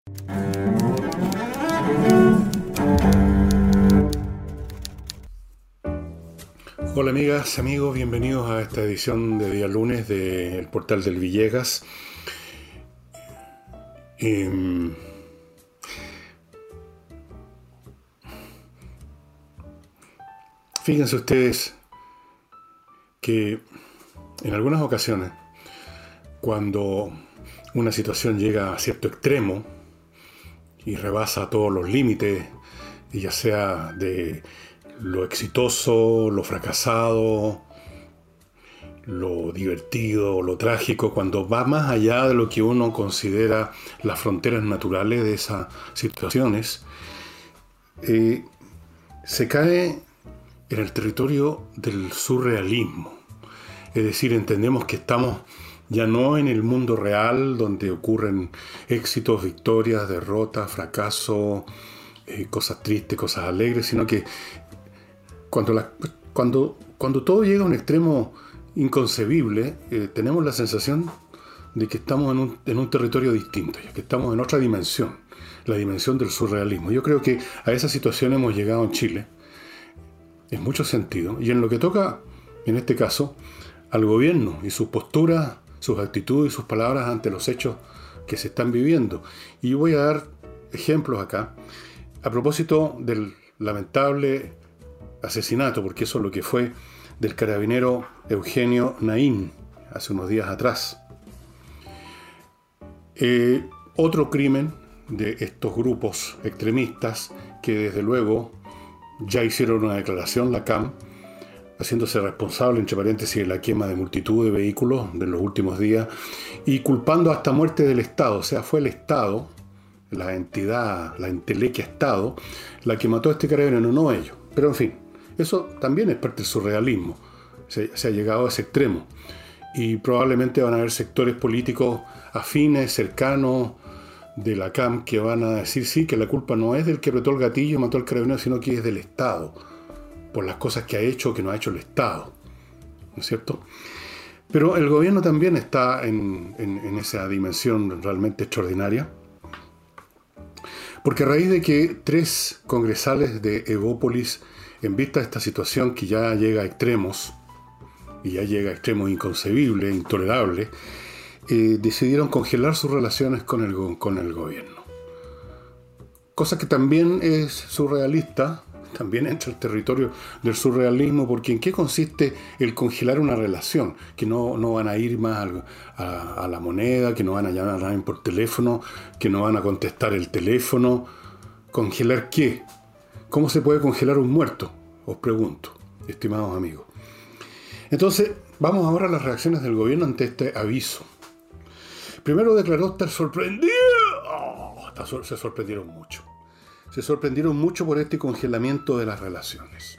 Hola amigas, amigos, bienvenidos a esta edición de día lunes del Portal del Villegas. Eh, Fíjense ustedes que en algunas ocasiones, cuando una situación llega a cierto extremo y rebasa todos los límites, y ya sea de lo exitoso, lo fracasado, lo divertido, lo trágico, cuando va más allá de lo que uno considera las fronteras naturales de esas situaciones, eh, se cae en el territorio del surrealismo. Es decir, entendemos que estamos ya no en el mundo real, donde ocurren éxitos, victorias, derrotas, fracasos, cosas tristes, cosas alegres, sino que cuando todo llega a un extremo inconcebible, tenemos la sensación de que estamos en un territorio distinto, ya que estamos en otra dimensión, la dimensión del surrealismo. Yo creo que a esa situación hemos llegado en Chile, en muchos sentidos, y en lo que toca, en este caso, al gobierno y sus posturas, sus actitudes y sus palabras ante los hechos que se están viviendo. Y yo voy a dar ejemplos acá, a propósito del lamentable asesinato, porque eso es lo que fue, del carabinero Eugenio Naín, hace unos días atrás. Otro crimen de estos grupos extremistas que desde luego ya hicieron una declaración, la CAM, haciéndose responsable, entre paréntesis, de la quema de multitud de vehículos de los últimos días y culpando hasta muerte del Estado. O sea, fue el Estado, la entidad, la entelequia Estado, la que mató a este carabinero, no ellos. Pero en fin, eso también es parte del surrealismo. Se ha llegado a ese extremo. Y probablemente van a haber sectores políticos afines, cercanos de la CAM, que van a decir sí, que la culpa no es del que apretó el gatillo y mató al carabinero, sino que es del Estado, por las cosas que ha hecho o que no ha hecho el Estado. ¿No es cierto? Pero el gobierno también está en esa dimensión realmente extraordinaria. Porque a raíz de que 3 congresales de Evópolis, en vista de esta situación que ya llega a extremos, y ya llega a extremos inconcebibles, intolerables, decidieron congelar sus relaciones con el gobierno. Cosa que también es surrealista, también entra el territorio del surrealismo, porque ¿en qué consiste el congelar una relación? Que no van a ir más a la moneda, que no van a llamar a nadie por teléfono, que no van a contestar el teléfono. ¿Congelar qué? ¿Cómo se puede congelar un muerto? Os pregunto, estimados amigos. Entonces, vamos ahora a las reacciones del gobierno ante este aviso. Primero declaró estar sorprendido. Se sorprendieron mucho. Se sorprendieron mucho por este congelamiento de las relaciones.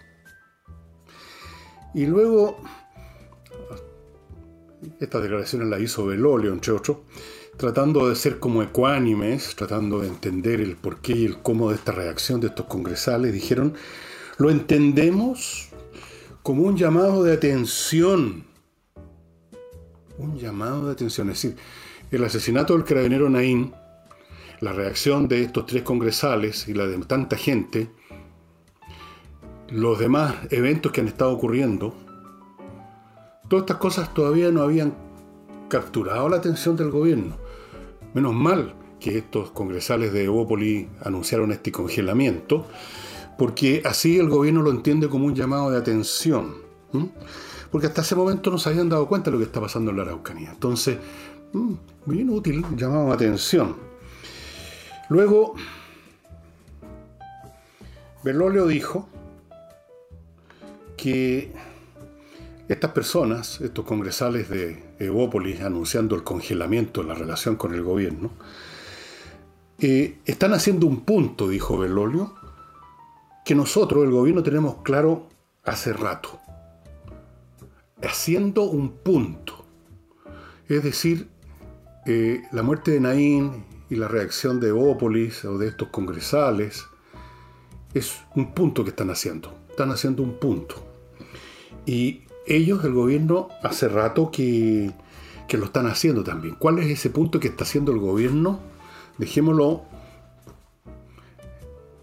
Y luego, estas declaraciones las hizo Belolio, entre otros, tratando de ser como ecuánimes, tratando de entender el porqué y el cómo de esta reacción de estos congresales. Dijeron, lo entendemos como un llamado de atención. Un llamado de atención. Es decir, el asesinato del carabinero Naín, la reacción de estos 3 congresales y la de tanta gente, los demás eventos que han estado ocurriendo, todas estas cosas todavía no habían capturado la atención del gobierno. Menos mal que estos congresales de Evópolis anunciaron este congelamiento, porque así el gobierno lo entiende como un llamado de atención. Porque hasta ese momento no se habían dado cuenta de lo que está pasando en la Araucanía. Entonces, bien útil, llamado de atención. Luego, Bergoglio dijo que estas personas, estos congresales de Evópolis, anunciando el congelamiento de la relación con el gobierno, están haciendo un punto, dijo Bergoglio, que nosotros, el gobierno, tenemos claro hace rato. Haciendo un punto. Es decir, la muerte de Naín y la reacción de Evópolis o de estos congresales es un punto que están haciendo. Están haciendo un punto. Y ellos, el gobierno, hace rato que lo están haciendo también. ¿Cuál es ese punto que está haciendo el gobierno? Dejémoslo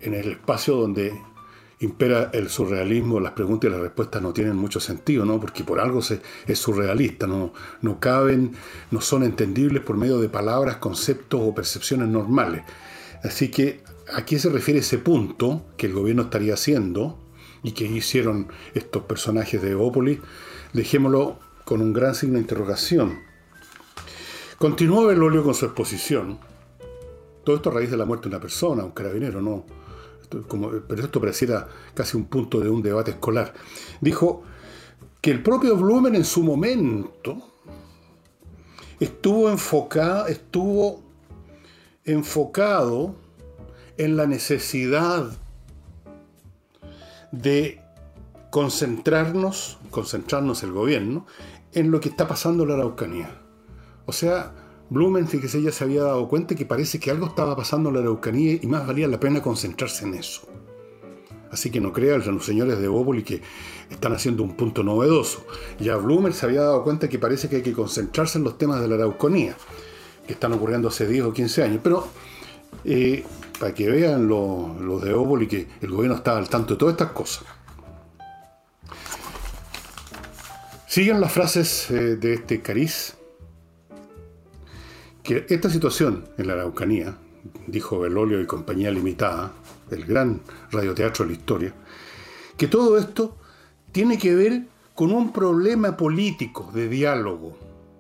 en el espacio donde impera el surrealismo, las preguntas y las respuestas no tienen mucho sentido, ¿no? Porque por algo es surrealista, no caben, no son entendibles por medio de palabras, conceptos o percepciones normales. Así que, ¿a qué se refiere ese punto que el gobierno estaría haciendo y que hicieron estos personajes de Evópolis? Dejémoslo con un gran signo de interrogación. Continuó Belolio con su exposición. Todo esto a raíz de la muerte de una persona, un carabinero, ¿no? Pero esto pareciera casi un punto de un debate escolar. Dijo que el propio Blumen en su momento estuvo enfocado en la necesidad de concentrarnos el gobierno, en lo que está pasando en la Araucanía. O sea, Blumen, fíjese, ya se había dado cuenta que parece que algo estaba pasando en la Araucanía y más valía la pena concentrarse en eso. Así que no crean los señores de Evópolis que están haciendo un punto novedoso. Ya Blumen se había dado cuenta que parece que hay que concentrarse en los temas de la Araucanía, que están ocurriendo hace 10 o 15 años. Pero para que vean los de Evópolis que el gobierno estaba al tanto de todas estas cosas. Siguen las frases de este cariz. Que esta situación en la Araucanía, dijo Belolio y Compañía Limitada, el gran radioteatro de la historia, que todo esto tiene que ver con un problema político de diálogo.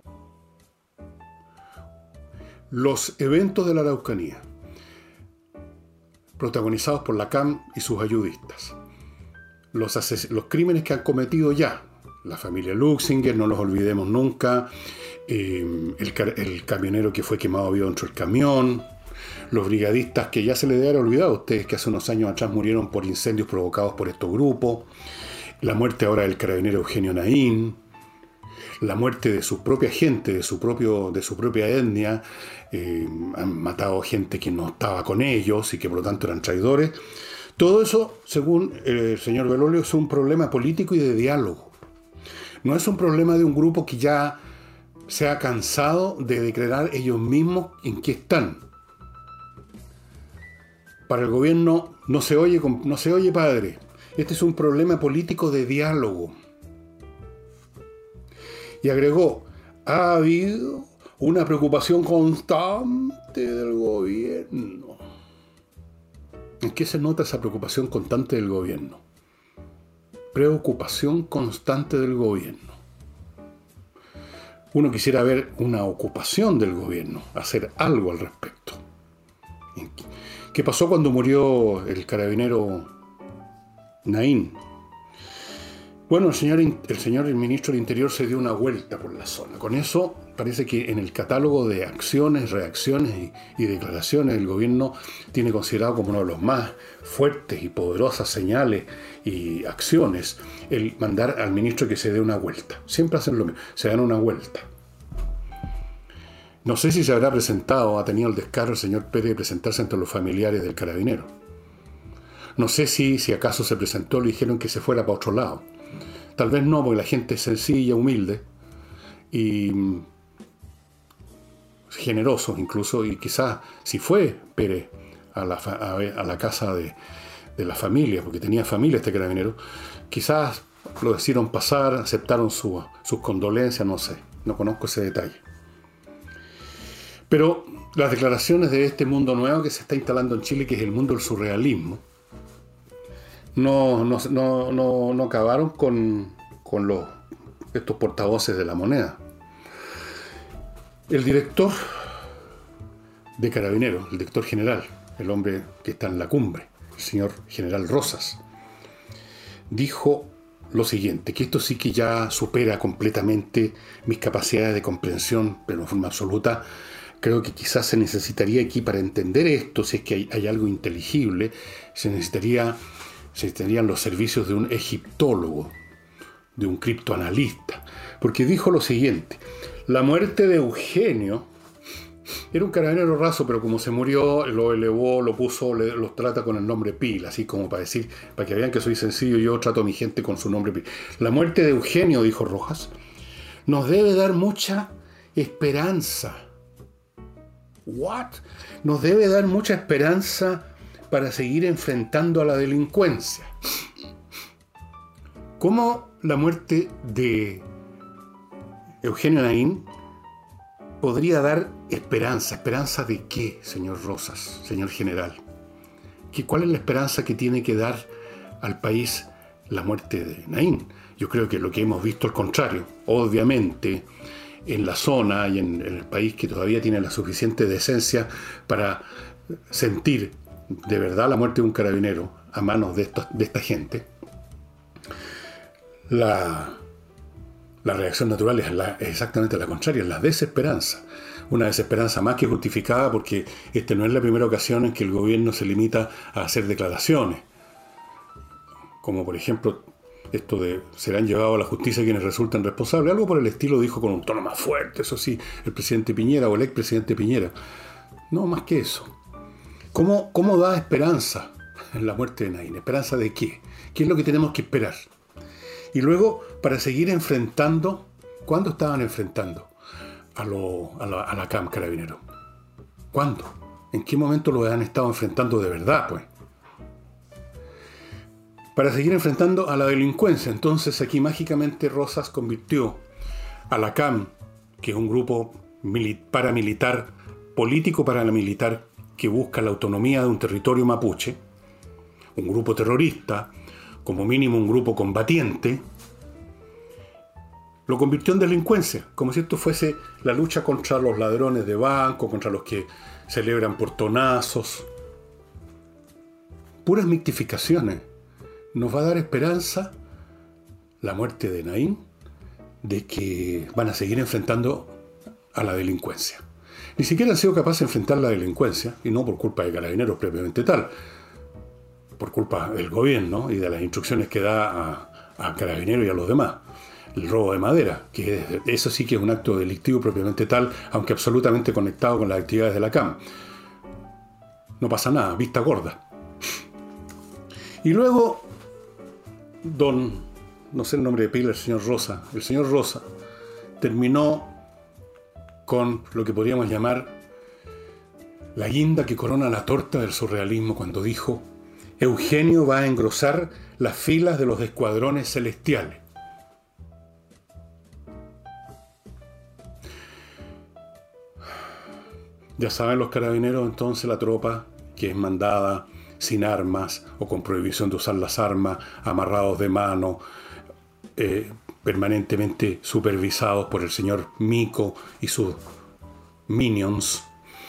Los eventos de la Araucanía, protagonizados por la CAM y sus ayudistas, los crímenes que han cometido ya la familia Luxinger, no los olvidemos nunca, el camionero que fue quemado vivo dentro del camión, los brigadistas que ya se les debe haber olvidado a ustedes que hace unos años atrás murieron por incendios provocados por estos grupos, la muerte ahora del carabinero Eugenio Naín, la muerte de su propia gente, de su propia etnia, han matado gente que no estaba con ellos y que por lo tanto eran traidores. Todo eso, según el señor Belolio, es un problema político y de diálogo. No es un problema de un grupo que ya se ha cansado de declarar ellos mismos en qué están. Para el gobierno no se oye, padre. Este es un problema político de diálogo. Y agregó, ha habido una preocupación constante del gobierno. ¿En qué se nota esa preocupación constante del gobierno? Preocupación constante del gobierno. Uno quisiera ver una ocupación del gobierno, hacer algo al respecto. ¿Qué pasó cuando murió el carabinero Naín? Bueno, el ministro del Interior se dio una vuelta por la zona. Con eso parece que en el catálogo de acciones, reacciones y declaraciones del gobierno tiene considerado como uno de los más fuertes y poderosas señales y acciones el mandar al ministro que se dé una vuelta. Siempre hacen lo mismo, se dan una vuelta. No sé si se habrá presentado, ha tenido el descaro el señor Pérez de presentarse ante los familiares del carabinero. No sé si acaso se presentó, le dijeron que se fuera para otro lado. Tal vez no, porque la gente es sencilla, humilde y generosos incluso, y quizás si fue Pérez a la casa de la familia, porque tenía familia este carabinero, quizás lo decidieron pasar, aceptaron sus condolencias, no sé, no conozco ese detalle. Pero las declaraciones de este mundo nuevo que se está instalando en Chile, que es el mundo del surrealismo, no acabaron con estos portavoces de la moneda. El director de Carabineros, el director general, el hombre que está en la cumbre, el señor general Rosas, dijo lo siguiente, que esto sí que ya supera completamente mis capacidades de comprensión, pero en forma absoluta. Creo que quizás se necesitaría aquí, para entender esto, si es que hay algo inteligible, se necesitarían los servicios de un egiptólogo, de un criptoanalista, porque dijo lo siguiente: la muerte de Eugenio era un carabinero raso, pero como se murió, lo elevó, lo puso, los trata con el nombre Pil, así como para decir, para que vean que soy sencillo, yo trato a mi gente con su nombre Pil. La muerte de Eugenio, dijo Rojas, nos debe dar mucha esperanza. ¿What? Nos debe dar mucha esperanza para seguir enfrentando a la delincuencia. ¿Cómo la muerte de Eugenio Naín podría dar esperanza? ¿Esperanza de qué, señor Rosas, señor general? ¿Cuál es la esperanza que tiene que dar al país la muerte de Naín? Yo creo que lo que hemos visto al contrario. Obviamente, en la zona y en el país que todavía tiene la suficiente decencia para sentir de verdad la muerte de un carabinero a manos de esta gente, la reacción natural es exactamente la contraria, es la desesperanza. Una desesperanza más que justificada, porque esta no es la primera ocasión en que el gobierno se limita a hacer declaraciones. Como por ejemplo esto de serán llevados a la justicia quienes resultan responsables. Algo por el estilo dijo con un tono más fuerte, eso sí, el presidente Piñera o el expresidente Piñera. No, más que eso. ¿Cómo da esperanza en la muerte de Naín? ¿Esperanza de qué? ¿Qué es lo que tenemos que esperar? Y luego, para seguir enfrentando, ¿cuándo estaban enfrentando a la CAM Carabinero? ¿Cuándo? ¿En qué momento lo han estado enfrentando de verdad, pues? Para seguir enfrentando a la delincuencia. Entonces aquí mágicamente Rosas convirtió a la CAM, que es un grupo paramilitar, político paramilitar, que busca la autonomía de un territorio mapuche, un grupo terrorista, como mínimo un grupo combatiente, lo convirtió en delincuencia, como si esto fuese la lucha contra los ladrones de banco, contra los que celebran portonazos. Puras mitificaciones. ¿Nos va a dar esperanza la muerte de Naín de que van a seguir enfrentando a la delincuencia? Ni siquiera han sido capaces de enfrentar la delincuencia, y no por culpa de Carabineros propiamente tal, por culpa del gobierno y de las instrucciones que da a Carabineros y a los demás. El robo de madera, que eso sí que es un acto delictivo propiamente tal, aunque absolutamente conectado con las actividades de la CAM. No pasa nada, vista gorda. Y luego, no sé el nombre de pila, el señor Rosa, terminó con lo que podríamos llamar la guinda que corona la torta del surrealismo cuando dijo: Eugenio va a engrosar las filas de los escuadrones celestiales. Ya saben los carabineros, entonces, la tropa que es mandada sin armas o con prohibición de usar las armas, amarrados de mano, permanentemente supervisados por el señor Mico y sus minions.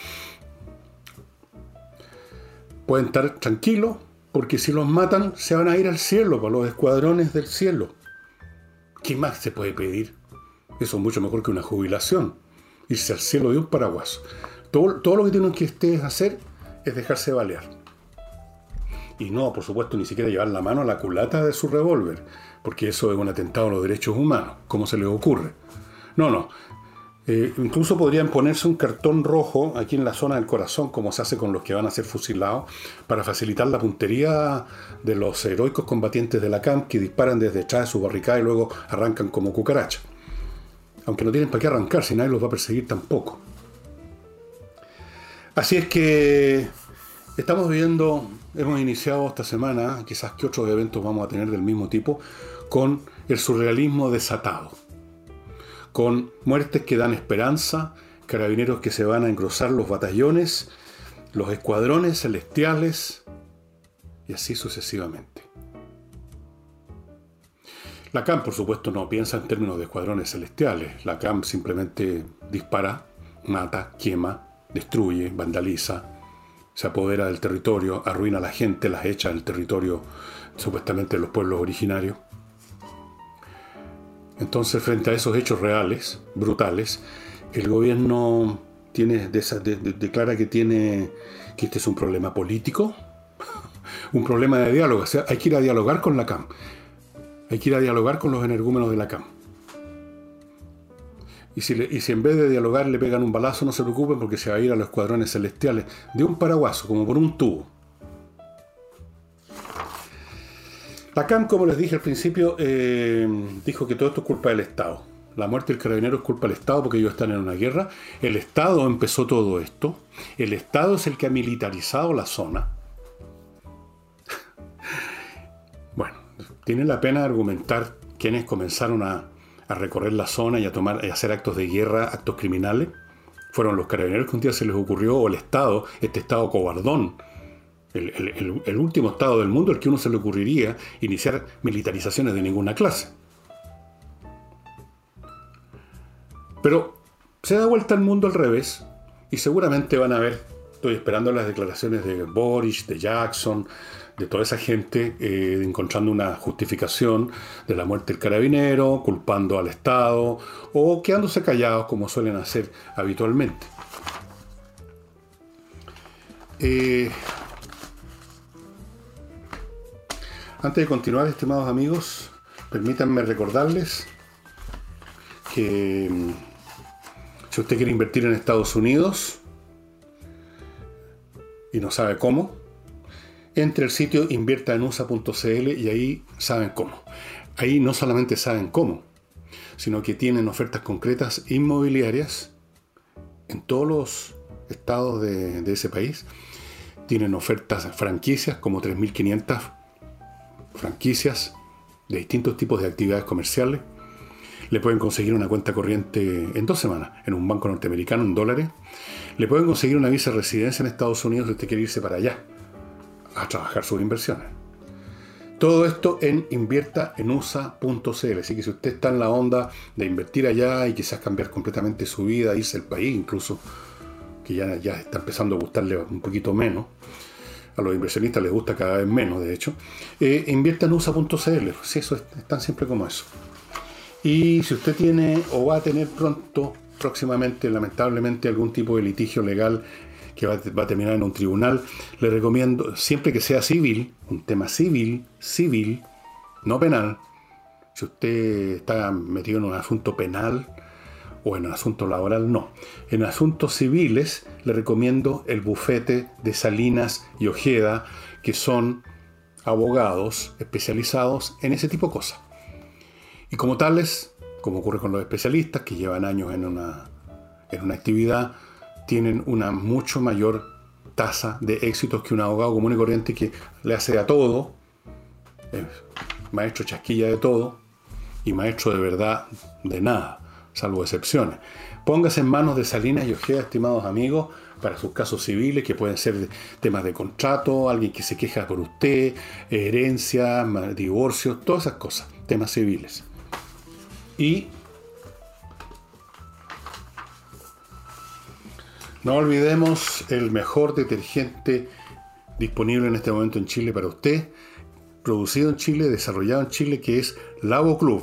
Pueden estar tranquilos, porque si los matan se van a ir al cielo, para los escuadrones del cielo. ¿Qué más se puede pedir? Eso es mucho mejor que una jubilación. Irse al cielo de un paraguas. Todo lo que tienen que ustedes hacer es dejarse balear. Y no, por supuesto, ni siquiera llevar la mano a la culata de su revólver, porque eso es un atentado a los derechos humanos. ¿Cómo se les ocurre? No. Incluso podrían ponerse un cartón rojo aquí en la zona del corazón, como se hace con los que van a ser fusilados, para facilitar la puntería de los heroicos combatientes de la CAM que disparan desde detrás de su barricada y luego arrancan como cucarachas. Aunque no tienen para qué arrancar, si nadie los va a perseguir tampoco. Así es que hemos iniciado esta semana, quizás que otros eventos vamos a tener del mismo tipo, con el surrealismo desatado, con muertes que dan esperanza, carabineros que se van a engrosar los batallones, los escuadrones celestiales, y así sucesivamente. La CAM, por supuesto, no piensa en términos de escuadrones celestiales. La CAM simplemente dispara, mata, quema, destruye, vandaliza, se apodera del territorio, arruina a la gente, las echa del territorio supuestamente de los pueblos originarios. Entonces, frente a esos hechos reales, brutales, el gobierno declara que este es un problema político, un problema de diálogo. O sea, hay que ir a dialogar con la CAM, hay que ir a dialogar con los energúmenos de la CAM. Y si en vez de dialogar le pegan un balazo, no se preocupen, porque se va a ir a los escuadrones celestiales de un paraguaso, como por un tubo. La CAM, como les dije al principio, dijo que todo esto es culpa del Estado. La muerte del carabinero es culpa del Estado porque ellos están en una guerra. El Estado empezó todo esto. El Estado es el que ha militarizado la zona. tiene la pena argumentar quienes comenzaron a recorrer la zona y a hacer actos de guerra, actos criminales. Fueron los carabineros que un día se les ocurrió, o el Estado, este Estado cobardón, el último Estado del mundo, el que uno se le ocurriría iniciar militarizaciones de ninguna clase. Pero se da vuelta el mundo al revés y seguramente van a ver, estoy esperando las declaraciones de Boric, de Jackson, de toda esa gente encontrando una justificación de la muerte del carabinero, culpando al Estado o quedándose callados como suelen hacer habitualmente. Antes de continuar, estimados amigos, permítanme recordarles que si usted quiere invertir en Estados Unidos y no sabe cómo, entre al sitio inviertaenusa.cl y ahí saben cómo. Ahí no solamente saben cómo, sino que tienen ofertas concretas inmobiliarias en todos los estados de ese país. Tienen ofertas franquicias, como 3.500 franquicias de distintos tipos de actividades comerciales. Le pueden conseguir una cuenta corriente en 2 semanas en un banco norteamericano en dólares. Le pueden conseguir una visa de residencia en Estados Unidos si usted quiere irse para allá a trabajar sus inversiones. Todo esto en inviertaenusa.cl. Así que si usted está en la onda de invertir allá y quizás cambiar completamente su vida, irse al país incluso, que ya está empezando a gustarle un poquito menos, a los inversionistas les gusta cada vez menos, de hecho, inviertaenusa.cl. Sí, eso es tan simple como eso. Y si usted tiene o va a tener próximamente, lamentablemente, algún tipo de litigio legal que va a terminar en un tribunal, le recomiendo, siempre que sea civil, un tema civil, no penal. Si usted está metido en un asunto penal o en un asunto laboral, no. En asuntos civiles le recomiendo el bufete de Salinas y Ojeda, que son abogados especializados en ese tipo de cosas. Y como tales, como ocurre con los especialistas que llevan años en una actividad, tienen una mucho mayor tasa de éxitos que un abogado común y corriente que le hace a todo, es maestro chasquilla de todo y maestro de verdad de nada, salvo excepciones. Póngase en manos de Salinas y Ojeda, estimados amigos, para sus casos civiles, que pueden ser temas de contrato, alguien que se queja por usted, herencia, divorcio, todas esas cosas, temas civiles. Y no olvidemos el mejor detergente disponible en este momento en Chile para usted, producido en Chile, desarrollado en Chile, que es Lavoclub.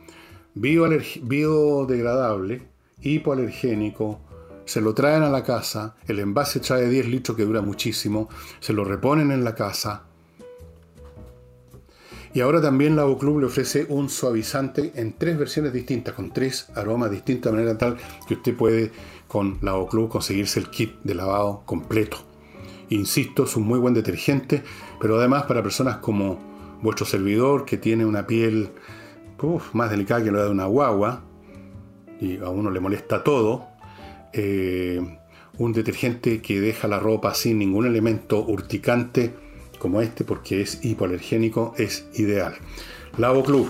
Biodegradable, hipoalergénico, se lo traen a la casa, el envase trae 10 litros que dura muchísimo, se lo reponen en la casa. Y ahora también Lavoclub le ofrece un suavizante en 3 versiones distintas, con 3 aromas distintos, de manera tal que usted puede con Lavoclub conseguirse el kit de lavado completo. Insisto, es un muy buen detergente, pero además para personas como vuestro servidor, que tiene una piel más delicada que la de una guagua, y a uno le molesta todo, un detergente que deja la ropa sin ningún elemento urticante como este, porque es hipoalergénico, es ideal. Lavoclub.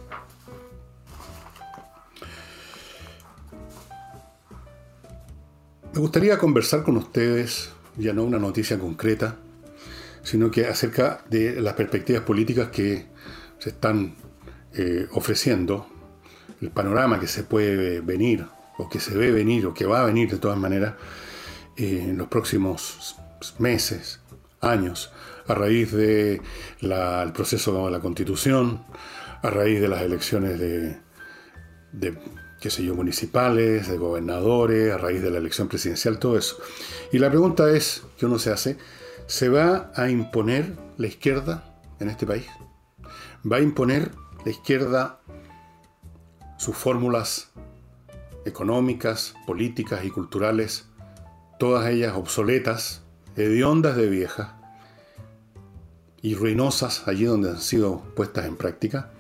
Me gustaría conversar con ustedes, ya no una noticia concreta, sino que acerca de las perspectivas políticas que se están ofreciendo, el panorama que se puede venir, o que se ve venir, o que va a venir de todas maneras, en los próximos meses, años, a raíz del proceso de la Constitución, a raíz de las elecciones de municipales, de gobernadores, a raíz de la elección presidencial, todo eso. Y la pregunta es, que uno se hace, ¿se va a imponer la izquierda en este país? ¿Va a imponer la izquierda sus fórmulas económicas, políticas y culturales, todas ellas obsoletas, hediondas de viejas y ruinosas allí donde han sido puestas en práctica,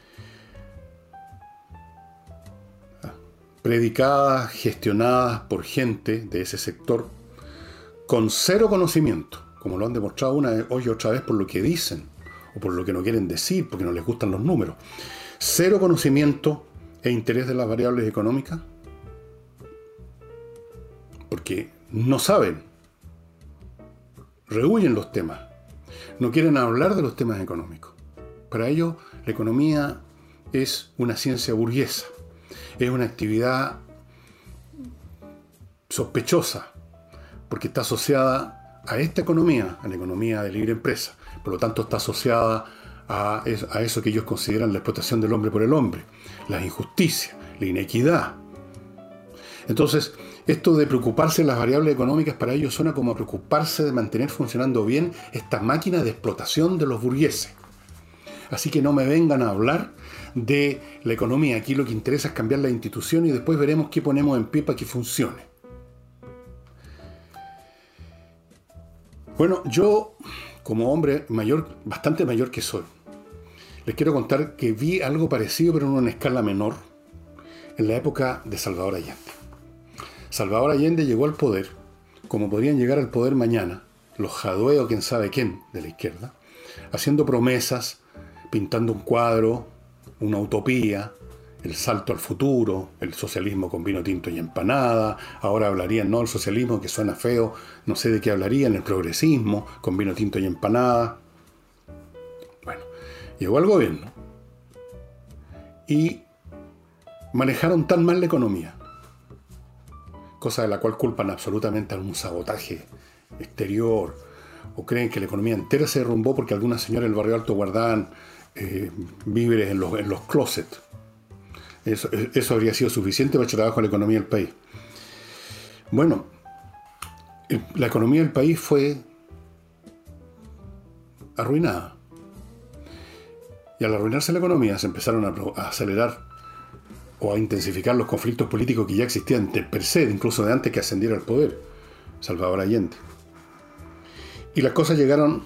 predicadas, gestionadas por gente de ese sector con cero conocimiento, como lo han demostrado una y otra vez por lo que dicen o por lo que no quieren decir, porque no les gustan los números. Cero conocimiento e interés de las variables económicas, porque no saben, rehuyen los temas, no quieren hablar de los temas económicos. Para ellos, la economía es una ciencia burguesa, es una actividad sospechosa, porque está asociada a esta economía, a la economía de libre empresa. Por lo tanto, está asociada a eso que ellos consideran la explotación del hombre por el hombre, las injusticias, la inequidad. Entonces, esto de preocuparse de las variables económicas para ellos suena como a preocuparse de mantener funcionando bien esta máquina de explotación de los burgueses. Así que no me vengan a hablar de la economía. Aquí lo que interesa es cambiar la institución y después veremos qué ponemos en pie para que funcione. Bueno, yo, como hombre mayor, bastante mayor que soy, les quiero contar que vi algo parecido, pero en una escala menor, en la época de Salvador Allende. Salvador Allende llegó al poder, como podrían llegar al poder mañana, los Jadwe o quién sabe quién de la izquierda, haciendo promesas, pintando un cuadro, una utopía, el salto al futuro, el socialismo con vino tinto y empanada. Ahora hablarían, no, el socialismo que suena feo, no sé de qué hablarían, el progresismo con vino tinto y empanada. Bueno, llegó al gobierno y manejaron tan mal la economía, cosa de la cual culpan absolutamente algún sabotaje exterior, o creen que la economía entera se derrumbó porque algunas señoras del barrio alto guardaban víveres en los closets. Eso habría sido suficiente para echar abajo a la economía del país. Bueno, la economía del país fue arruinada. Y al arruinarse la economía se empezaron a acelerar o a intensificar los conflictos políticos que ya existían per se, incluso de antes que ascendiera al poder Salvador Allende. Y las cosas llegaron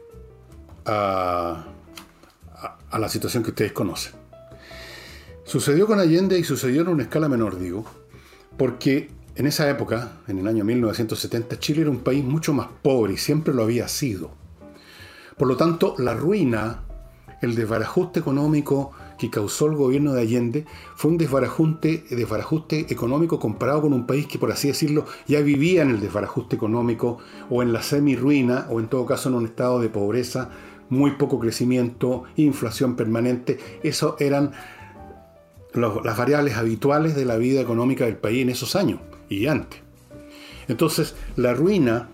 a la situación que ustedes conocen. Sucedió con Allende y sucedió en una escala menor, digo, porque en esa época, en el año 1970, Chile era un país mucho más pobre y siempre lo había sido. Por lo tanto, la ruina, el desbarajuste económico que causó el gobierno de Allende fue un desbarajuste económico comparado con un país que, por así decirlo, ya vivía en el desbarajuste económico o en la semi-ruina o en todo caso en un estado de pobreza, muy poco crecimiento, inflación permanente. Eso eran las variables habituales de la vida económica del país en esos años y antes. Entonces, la ruina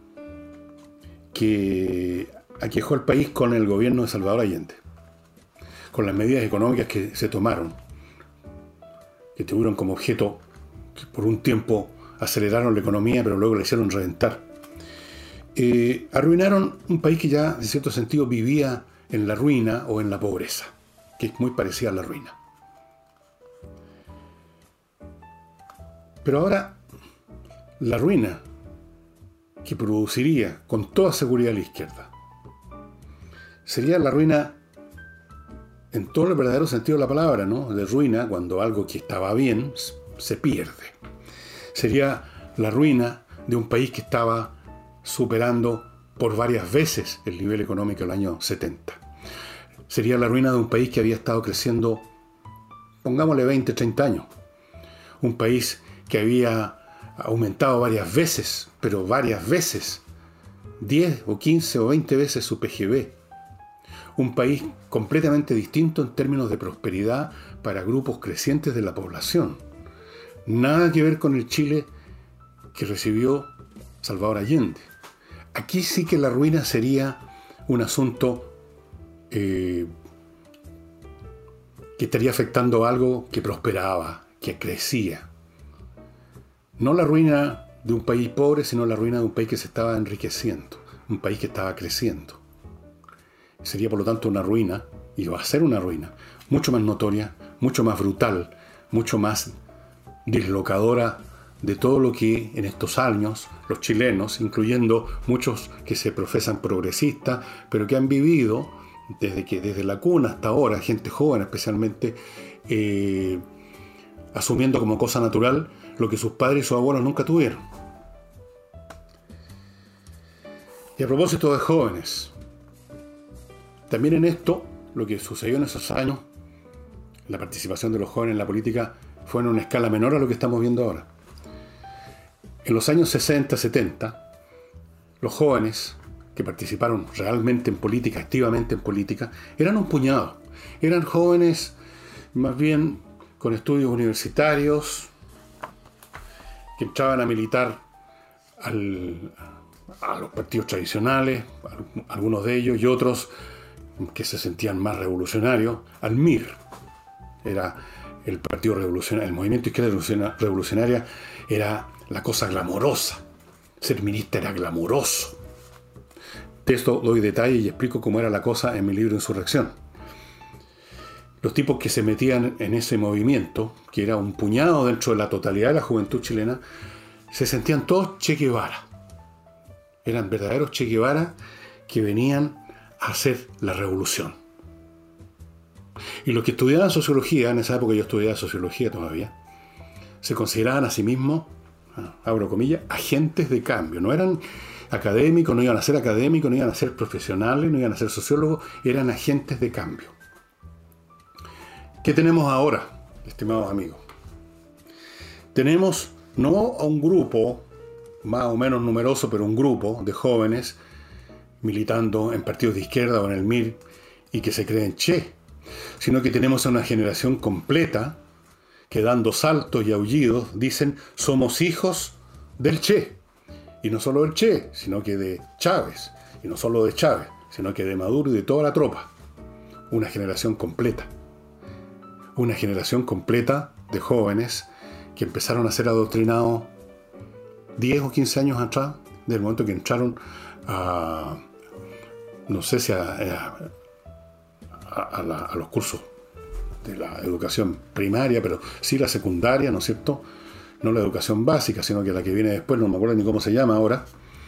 que aquejó al país con el gobierno de Salvador Allende, con las medidas económicas que se tomaron, que tuvieron como objeto, que por un tiempo aceleraron la economía, pero luego la hicieron reventar, arruinaron un país que ya, en cierto sentido, vivía en la ruina o en la pobreza, que es muy parecida a la ruina. Pero ahora, la ruina que produciría con toda seguridad la izquierda sería la ruina en todo el verdadero sentido de la palabra, ¿no? De ruina, cuando algo que estaba bien se pierde. Sería la ruina de un país que estaba superando por varias veces el nivel económico del año 70. Sería la ruina de un país que había estado creciendo, pongámosle 20, 30 años. Un país que había aumentado varias veces, pero varias veces, 10 o 15 o 20 veces su PGB. Un país completamente distinto en términos de prosperidad para grupos crecientes de la población. Nada que ver con el Chile que recibió Salvador Allende. Aquí sí que la ruina sería un asunto que estaría afectando algo que prosperaba, que crecía. No la ruina de un país pobre, sino la ruina de un país que se estaba enriqueciendo, un país que estaba creciendo. Sería por lo tanto una ruina, y va a ser una ruina, mucho más notoria, mucho más brutal, mucho más dislocadora de todo lo que en estos años los chilenos, incluyendo muchos que se profesan progresistas, pero que han vivido desde la cuna hasta ahora, gente joven especialmente, asumiendo como cosa natural lo que sus padres y sus abuelos nunca tuvieron. Y a propósito de jóvenes, También en esto, lo que sucedió en esos años, la participación de los jóvenes en la política fue en una escala menor a lo que estamos viendo ahora. En los años 60, 70, los jóvenes que participaron realmente en política, activamente en política, eran un puñado. Eran jóvenes más bien con estudios universitarios, que entraban a militar a los partidos tradicionales, algunos de ellos, y otros que se sentían más revolucionarios, al MIR. Era el partido revolucionario, el movimiento izquierda revolucionaria era la cosa glamorosa. Ser minista era glamuroso. De esto doy detalle y explico cómo era la cosa en mi libro Insurrección. Los tipos que se metían en ese movimiento, que era un puñado dentro de la totalidad de la juventud chilena, se sentían todos Che Guevara. Eran verdaderos Che Guevara que venían a hacer la revolución. Y los que estudiaban sociología, en esa época yo estudiaba sociología todavía, se consideraban a sí mismos, abro comillas, agentes de cambio. No eran académicos, no iban a ser académicos, no iban a ser profesionales, no iban a ser sociólogos, eran agentes de cambio. ¿Qué tenemos ahora, estimados amigos? Tenemos no a un grupo, más o menos numeroso, pero un grupo de jóvenes militando en partidos de izquierda o en el MIR y que se creen Che, sino que tenemos a una generación completa que dando saltos y aullidos dicen somos hijos del Che. Y no solo del Che, sino que de Chávez. Y no solo de Chávez, sino que de Maduro y de toda la tropa. Una generación completa. Una generación completa de jóvenes que empezaron a ser adoctrinados 10 o 15 años atrás, del momento que entraron a, no sé si a los cursos de la educación primaria, pero sí la secundaria, ¿no es cierto? No la educación básica, sino que la que viene después, no me acuerdo ni cómo se llama ahora,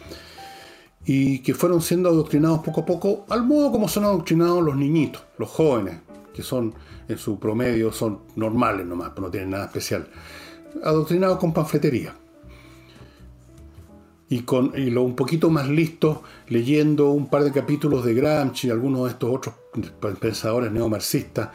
y que fueron siendo adoctrinados poco a poco, al modo como son adoctrinados los niñitos, los jóvenes, que son, en su promedio, son normales nomás, pero no tienen nada especial. Adoctrinados con panfletería. Y lo un poquito más listos, leyendo un par de capítulos de Gramsci y algunos de estos otros pensadores neomarxistas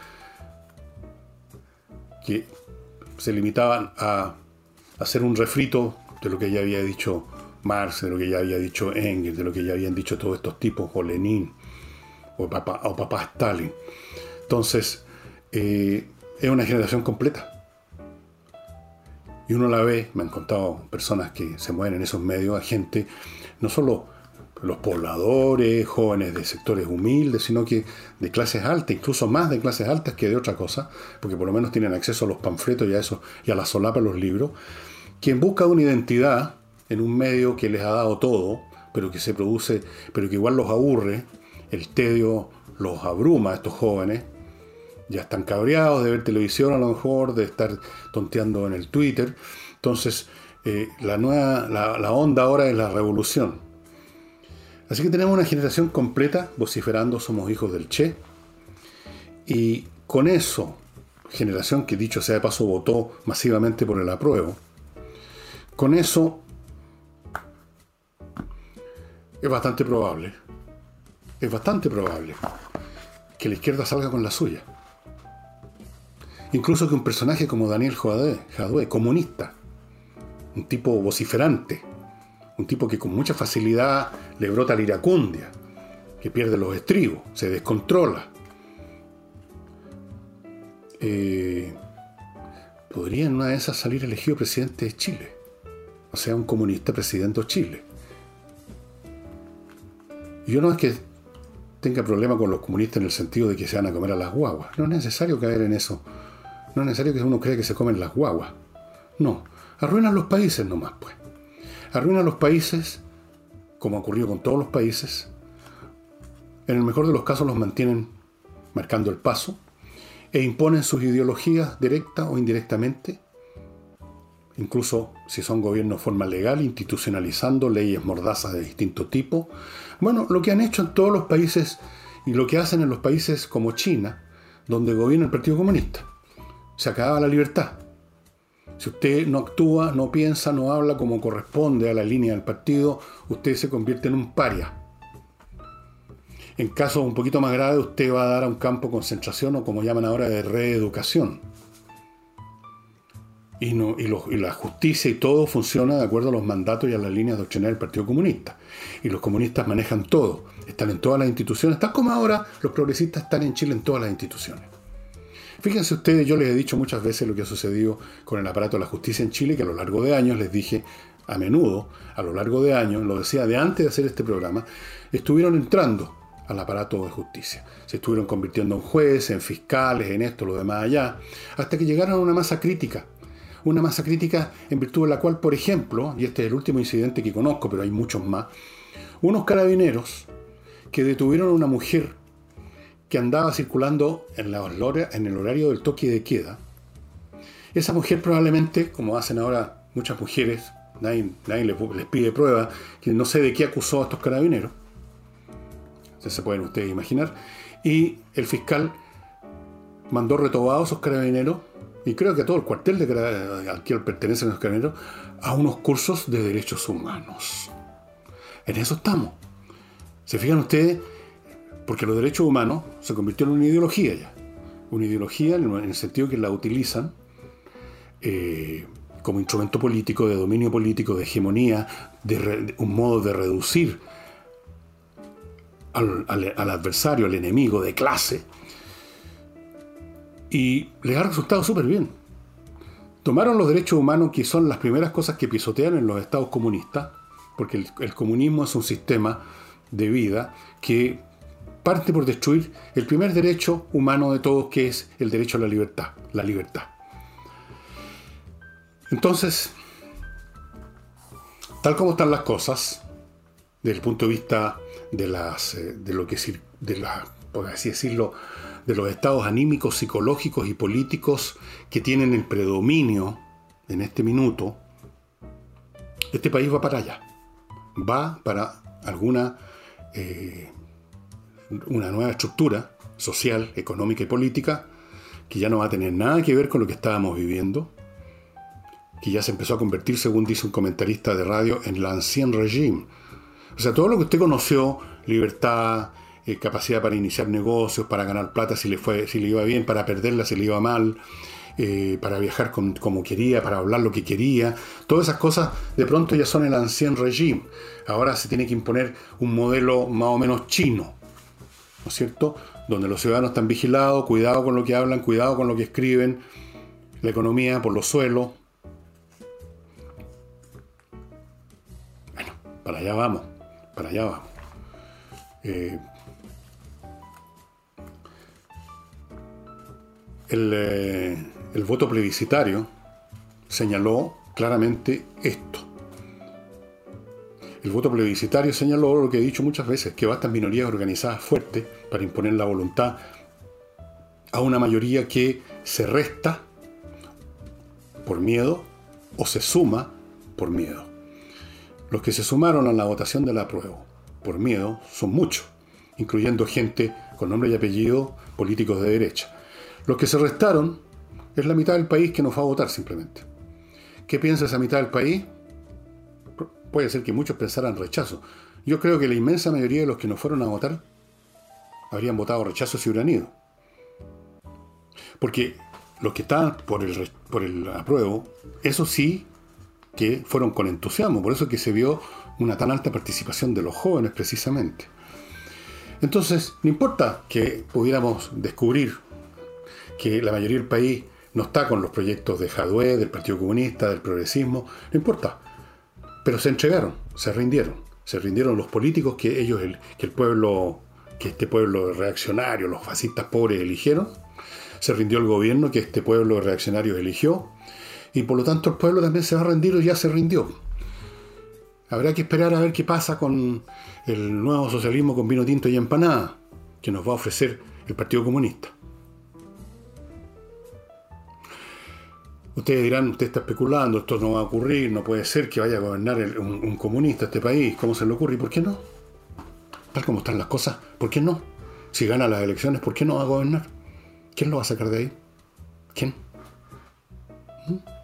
que se limitaban a hacer un refrito de lo que ya había dicho Marx, de lo que ya había dicho Engels, de lo que ya habían dicho todos estos tipos, o Lenin, o papá Stalin. Entonces, es una generación completa. Y uno la ve, me han contado personas que se mueven en esos medios, a gente, no solo los pobladores, jóvenes de sectores humildes, sino que de clases altas, incluso más de clases altas que de otra cosa, porque por lo menos tienen acceso a los panfletos y a eso, y a la solapa de los libros, quien busca una identidad en un medio que les ha dado todo, pero que se produce, pero que igual los aburre, el tedio los abruma a estos jóvenes, ya están cabreados de ver televisión a lo mejor, de estar tonteando en el Twitter. Entonces, la onda ahora es la revolución. Así que tenemos una generación completa vociferando somos hijos del Che. Y con eso, generación que dicho sea de paso votó masivamente por el apruebo, con eso es bastante probable que la izquierda salga con la suya. Incluso que un personaje como Daniel Jadue, comunista, un tipo vociferante, un tipo que con mucha facilidad le brota la iracundia, que pierde los estribos, se descontrola. Podría en una de esas salir elegido presidente de Chile, o sea, un comunista presidente de Chile. Y yo no es que tenga problema con los comunistas en el sentido de que se van a comer a las guaguas. No es necesario caer en eso. No es necesario que uno crea que se comen las guaguas. No. Arruinan los países nomás, pues. Arruinan los países, como ocurrió con todos los países. En el mejor de los casos los mantienen marcando el paso e imponen sus ideologías directa o indirectamente. Incluso si son gobiernos de forma legal, institucionalizando leyes mordazas de distinto tipo. Bueno, lo que han hecho en todos los países y lo que hacen en los países como China, donde gobierna el Partido Comunista. Se acaba la libertad. Si usted no actúa, no piensa, no habla como corresponde a la línea del partido, usted se convierte en un paria. En casos un poquito más graves, usted va a dar a un campo de concentración o como llaman ahora de reeducación. Y la justicia y todo funciona de acuerdo a los mandatos y a las líneas doctrinales del Partido Comunista. Y los comunistas manejan todo, están en todas las instituciones, tal como ahora los progresistas están en Chile en todas las instituciones. Fíjense ustedes, yo les he dicho muchas veces lo que ha sucedido con el aparato de la justicia en Chile, que a lo largo de años, les dije a menudo, a lo largo de años, lo decía de antes de hacer este programa, estuvieron entrando al aparato de justicia. Se estuvieron convirtiendo en jueces, en fiscales, en esto, lo demás allá, hasta que llegaron a una masa crítica. Una masa crítica en virtud de la cual, por ejemplo, y este es el último incidente que conozco, pero hay muchos más, unos carabineros que detuvieron a una mujer que andaba circulando en el horario del toque de queda. Esa mujer probablemente, como hacen ahora muchas mujeres, nadie les pide prueba, que no sé de qué acusó a estos carabineros, se pueden ustedes imaginar, y el fiscal mandó retobados a esos carabineros, y creo que todo el cuartel al que pertenecen los carabineros, a unos cursos de derechos humanos. En eso estamos. ¿Se fijan ustedes? Porque los derechos humanos se convirtieron en una ideología ya. Una ideología en el sentido que la utilizan como instrumento político, de dominio político, de hegemonía, un modo de reducir al adversario, al enemigo de clase. Y les ha resultado súper bien. Tomaron los derechos humanos, que son las primeras cosas que pisotean en los estados comunistas, porque el comunismo es un sistema de vida que parte por destruir el primer derecho humano de todos, que es el derecho a la libertad. La libertad. Entonces, tal como están las cosas, desde el punto de vista por así decirlo, de los estados anímicos, psicológicos y políticos que tienen el predominio en este minuto, este país va para allá. Va para una nueva estructura social, económica y política que ya no va a tener nada que ver con lo que estábamos viviendo, que ya se empezó a convertir, según dice un comentarista de radio, en l'ancien régime. O sea, todo lo que usted conoció, libertad, capacidad para iniciar negocios, para ganar plata si le iba bien, para perderla si le iba mal, para viajar como quería, para hablar lo que quería, todas esas cosas de pronto ya son el ancien régime. Ahora se tiene que imponer un modelo más o menos chino, ¿no es cierto? Donde los ciudadanos están vigilados, cuidado con lo que hablan, cuidado con lo que escriben, la economía por los suelos. Bueno, para allá vamos. El voto plebiscitario señaló claramente esto. El voto plebiscitario señaló lo que he dicho muchas veces, que bastan minorías organizadas fuertes para imponer la voluntad a una mayoría que se resta por miedo o se suma por miedo. Los que se sumaron a la votación del apruebo por miedo son muchos, incluyendo gente con nombre y apellido, políticos de derecha. Los que se restaron es la mitad del país que no fue a votar simplemente. ¿Qué piensa esa mitad del país? Puede ser que muchos pensaran rechazo. Yo creo que la inmensa mayoría de los que no fueron a votar habrían votado rechazo si hubieran ido. Porque los que estaban por el apruebo, eso sí que fueron con entusiasmo. Por eso es que se vio una tan alta participación de los jóvenes precisamente. Entonces, no importa que pudiéramos descubrir que la mayoría del país no está con los proyectos de Jadwe, del Partido Comunista, del progresismo, no importa. Pero se entregaron, se rindieron los políticos que este pueblo reaccionario, los fascistas pobres eligieron, se rindió el gobierno que este pueblo de reaccionarios eligió, y por lo tanto el pueblo también se va a rendir o ya se rindió. Habrá que esperar a ver qué pasa con el nuevo socialismo con vino tinto y empanada que nos va a ofrecer el Partido Comunista. Ustedes dirán, usted está especulando, esto no va a ocurrir, no puede ser que vaya a gobernar un comunista este país. ¿Cómo se le ocurre? ¿Y por qué no? Tal como están las cosas, ¿por qué no? Si gana las elecciones, ¿por qué no va a gobernar? ¿Quién lo va a sacar de ahí? ¿Quién?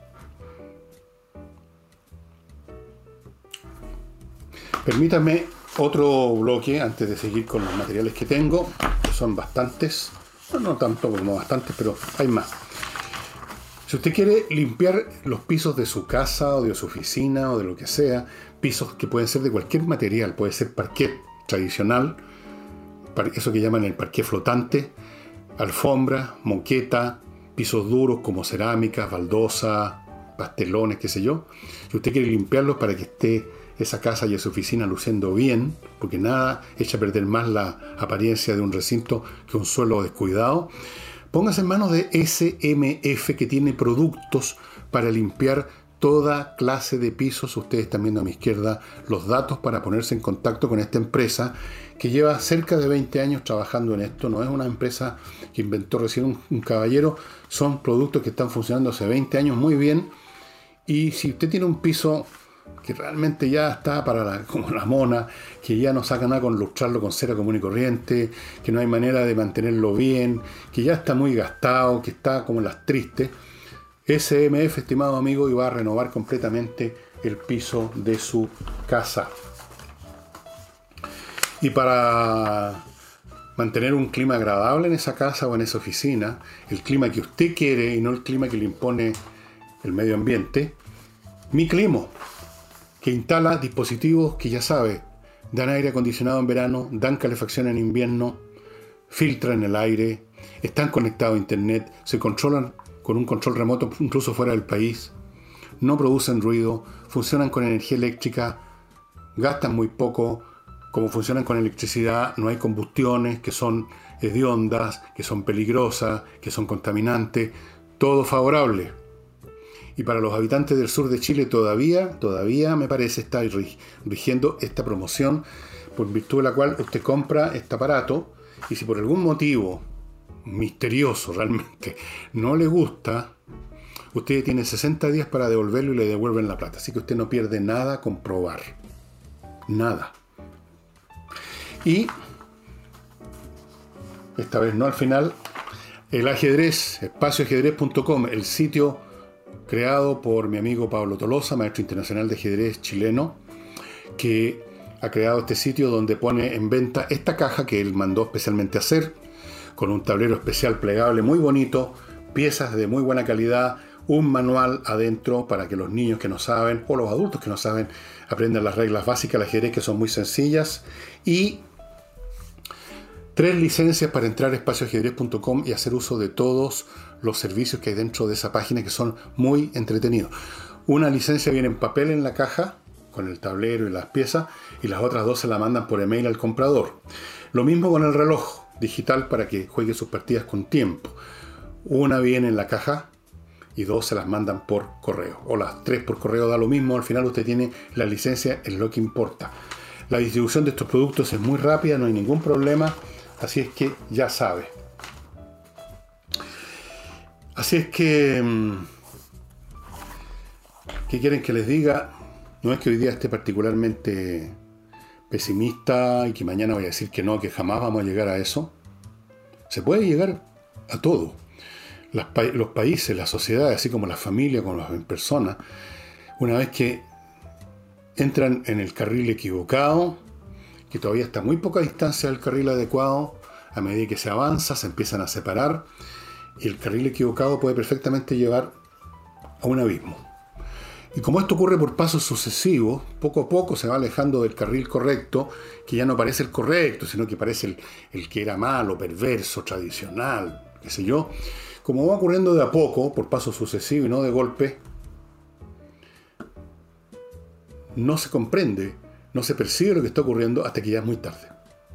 Permítanme Otro bloque, antes de seguir con los materiales que tengo, que son bastantes, no tanto como bastantes, pero hay más. Si usted quiere limpiar los pisos de su casa o de su oficina o de lo que sea, pisos que pueden ser de cualquier material, puede ser parquet tradicional, eso que llaman el parquet flotante, alfombra, moqueta, pisos duros como cerámicas, baldosas, pastelones, qué sé yo. Si usted quiere limpiarlos para que esté esa casa y esa oficina luciendo bien, porque nada echa a perder más la apariencia de un recinto que un suelo descuidado, póngase en manos de SMF, que tiene productos para limpiar toda clase de pisos. Ustedes están viendo a mi izquierda los datos para ponerse en contacto con esta empresa que lleva cerca de 20 años trabajando en esto. No es una empresa que inventó recién un caballero, son productos que están funcionando hace 20 años muy bien. Y si usted tiene un piso que realmente ya está como la mona, que ya no saca nada con lustrarlo con cera común y corriente, que no hay manera de mantenerlo bien, que ya está muy gastado, que está como las tristes, SMF, estimado amigo, y va a renovar completamente el piso de su casa. Y para mantener un clima agradable en esa casa o en esa oficina, el clima que usted quiere y no el clima que le impone el medio ambiente, Miclimo, que instala dispositivos que ya sabe, dan aire acondicionado en verano, dan calefacción en invierno, filtran el aire, están conectados a internet, se controlan con un control remoto incluso fuera del país, no producen ruido, funcionan con energía eléctrica, gastan muy poco. Como funcionan con electricidad, no hay combustiones que son hediondas, que son peligrosas, que son contaminantes, todo favorable. Y para los habitantes del sur de Chile todavía me parece está rigiendo esta promoción, por virtud de la cual usted compra este aparato y si por algún motivo misterioso realmente no le gusta, usted tiene 60 días para devolverlo y le devuelven la plata. Así que usted no pierde nada con probar. Nada. Y esta vez no al final, el ajedrez, espacioajedrez.com, el sitio creado por mi amigo Pablo Tolosa, maestro internacional de ajedrez chileno, que ha creado este sitio donde pone en venta esta caja que él mandó especialmente a hacer, con un tablero especial plegable muy bonito, piezas de muy buena calidad, un manual adentro para que los niños que no saben, o los adultos que no saben, aprendan las reglas básicas del ajedrez, que son muy sencillas, y 3 licencias para entrar a espacioajedrez.com y hacer uso de todos los servicios que hay dentro de esa página, que son muy entretenidos. Una licencia viene en papel en la caja, con el tablero y las piezas, y las otras 2 se la mandan por email al comprador. Lo mismo con el reloj digital para que juegue sus partidas con tiempo. Una viene en la caja y 2 se las mandan por correo. O las 3 por correo, da lo mismo. Al final usted tiene la licencia, es lo que importa. La distribución de estos productos es muy rápida, no hay ningún problema. Así es que ya sabe. Así es que, ¿qué quieren que les diga? No es que hoy día esté particularmente pesimista y que mañana voy a decir que no, que jamás vamos a llegar a eso. Se puede llegar a todo. Los países, las sociedades, así como las familias, como las personas, una vez que entran en el carril equivocado, que todavía está a muy poca distancia del carril adecuado, a medida que se avanza, se empiezan a separar, y el carril equivocado puede perfectamente llevar a un abismo. Y como esto ocurre por pasos sucesivos, poco a poco se va alejando del carril correcto, que ya no parece el correcto, sino que parece el que era malo, perverso, tradicional, qué sé yo. Como va ocurriendo de a poco, por pasos sucesivos y no de golpe, no se comprende, no se percibe lo que está ocurriendo hasta que ya es muy tarde.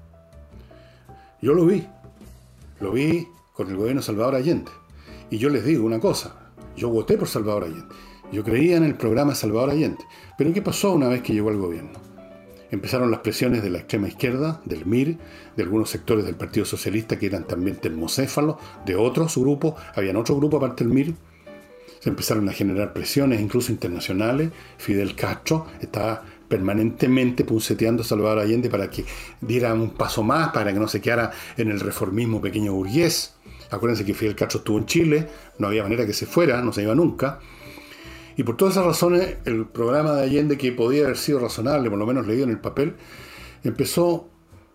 Yo lo vi con el gobierno de Salvador Allende. Y yo les digo una cosa, yo voté por Salvador Allende. Yo creía en el programa Salvador Allende. Pero ¿qué pasó una vez que llegó al gobierno? Empezaron las presiones de la extrema izquierda, del MIR, de algunos sectores del Partido Socialista que eran también termocéfalos, de otros grupos, habían otro grupo aparte del MIR. Se empezaron a generar presiones, incluso internacionales. Fidel Castro estaba permanentemente punceteando a Salvador Allende para que diera un paso más, para que no se quedara en el reformismo pequeño burgués. Acuérdense que Fidel Castro estuvo en Chile, no había manera que se fuera, no se iba nunca. Y por todas esas razones, el programa de Allende, que podía haber sido razonable, por lo menos leído en el papel, empezó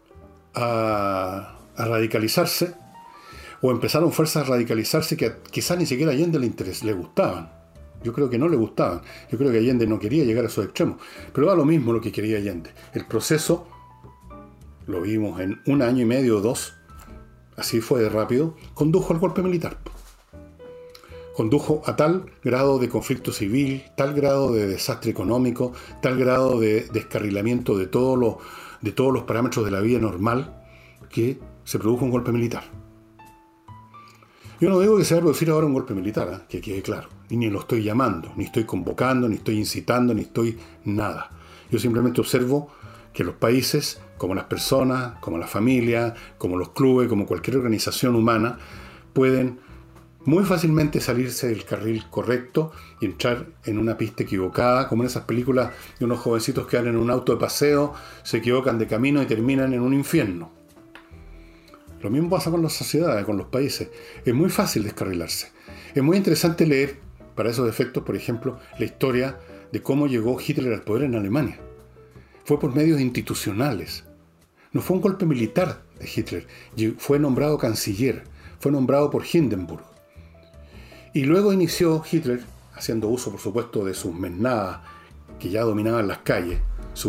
a radicalizarse, o empezaron fuerzas a radicalizarse que quizás ni siquiera a Allende le gustaban. Yo creo que no le gustaban. Yo creo que Allende no quería llegar a esos extremos. Pero da lo mismo lo que quería Allende. El proceso, lo vimos en 1 año y medio o 2, así fue de rápido, condujo al golpe militar. Condujo a tal grado de conflicto civil, tal grado de desastre económico, tal grado de descarrilamiento de todos los parámetros de la vida normal, que se produjo un golpe militar. Yo no digo que se va a producir ahora un golpe militar, que quede claro. Y ni lo estoy llamando, ni estoy convocando, ni estoy incitando, ni estoy nada. Yo simplemente observo que los países, como las personas, como la familia, como los clubes, como cualquier organización humana, pueden muy fácilmente salirse del carril correcto y entrar en una pista equivocada, como en esas películas de unos jovencitos que van en un auto de paseo, se equivocan de camino y terminan en un infierno. Lo mismo pasa con las sociedades, con los países. Es muy fácil descarrilarse. Es muy interesante leer, para esos efectos, por ejemplo, la historia de cómo llegó Hitler al poder en Alemania. Fue por medios institucionales. No fue un golpe militar de Hitler. Fue nombrado canciller. Fue nombrado por Hindenburg. Y luego inició Hitler, haciendo uso, por supuesto, de sus mesnadas que ya dominaban las calles,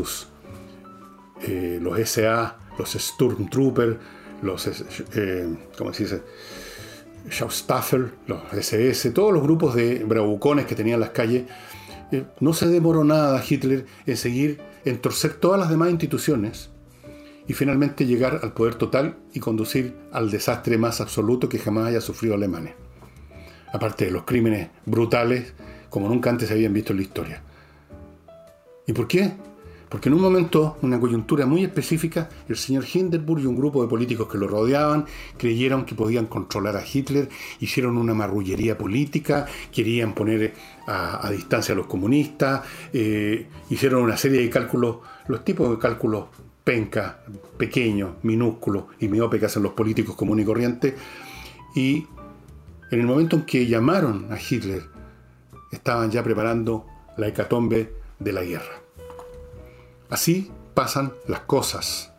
los SA, los Sturmtrooper, ¿cómo se dice? Schaufstaffel, los SS, todos los grupos de bravucones que tenían las calles. No se demoró nada Hitler en torcer todas las demás instituciones y finalmente llegar al poder total y conducir al desastre más absoluto que jamás haya sufrido Alemania. Aparte de los crímenes brutales como nunca antes se habían visto en la historia. ¿Y por qué? Porque en un momento, una coyuntura muy específica, el señor Hindenburg y un grupo de políticos que lo rodeaban creyeron que podían controlar a Hitler, hicieron una marrullería política, querían poner a distancia a los comunistas, hicieron una serie de cálculos, los tipos de cálculos pencas, pequeños, minúsculos y miopes que hacen los políticos comunes y corrientes, y en el momento en que llamaron a Hitler, estaban ya preparando la hecatombe de la guerra. Así pasan las cosas.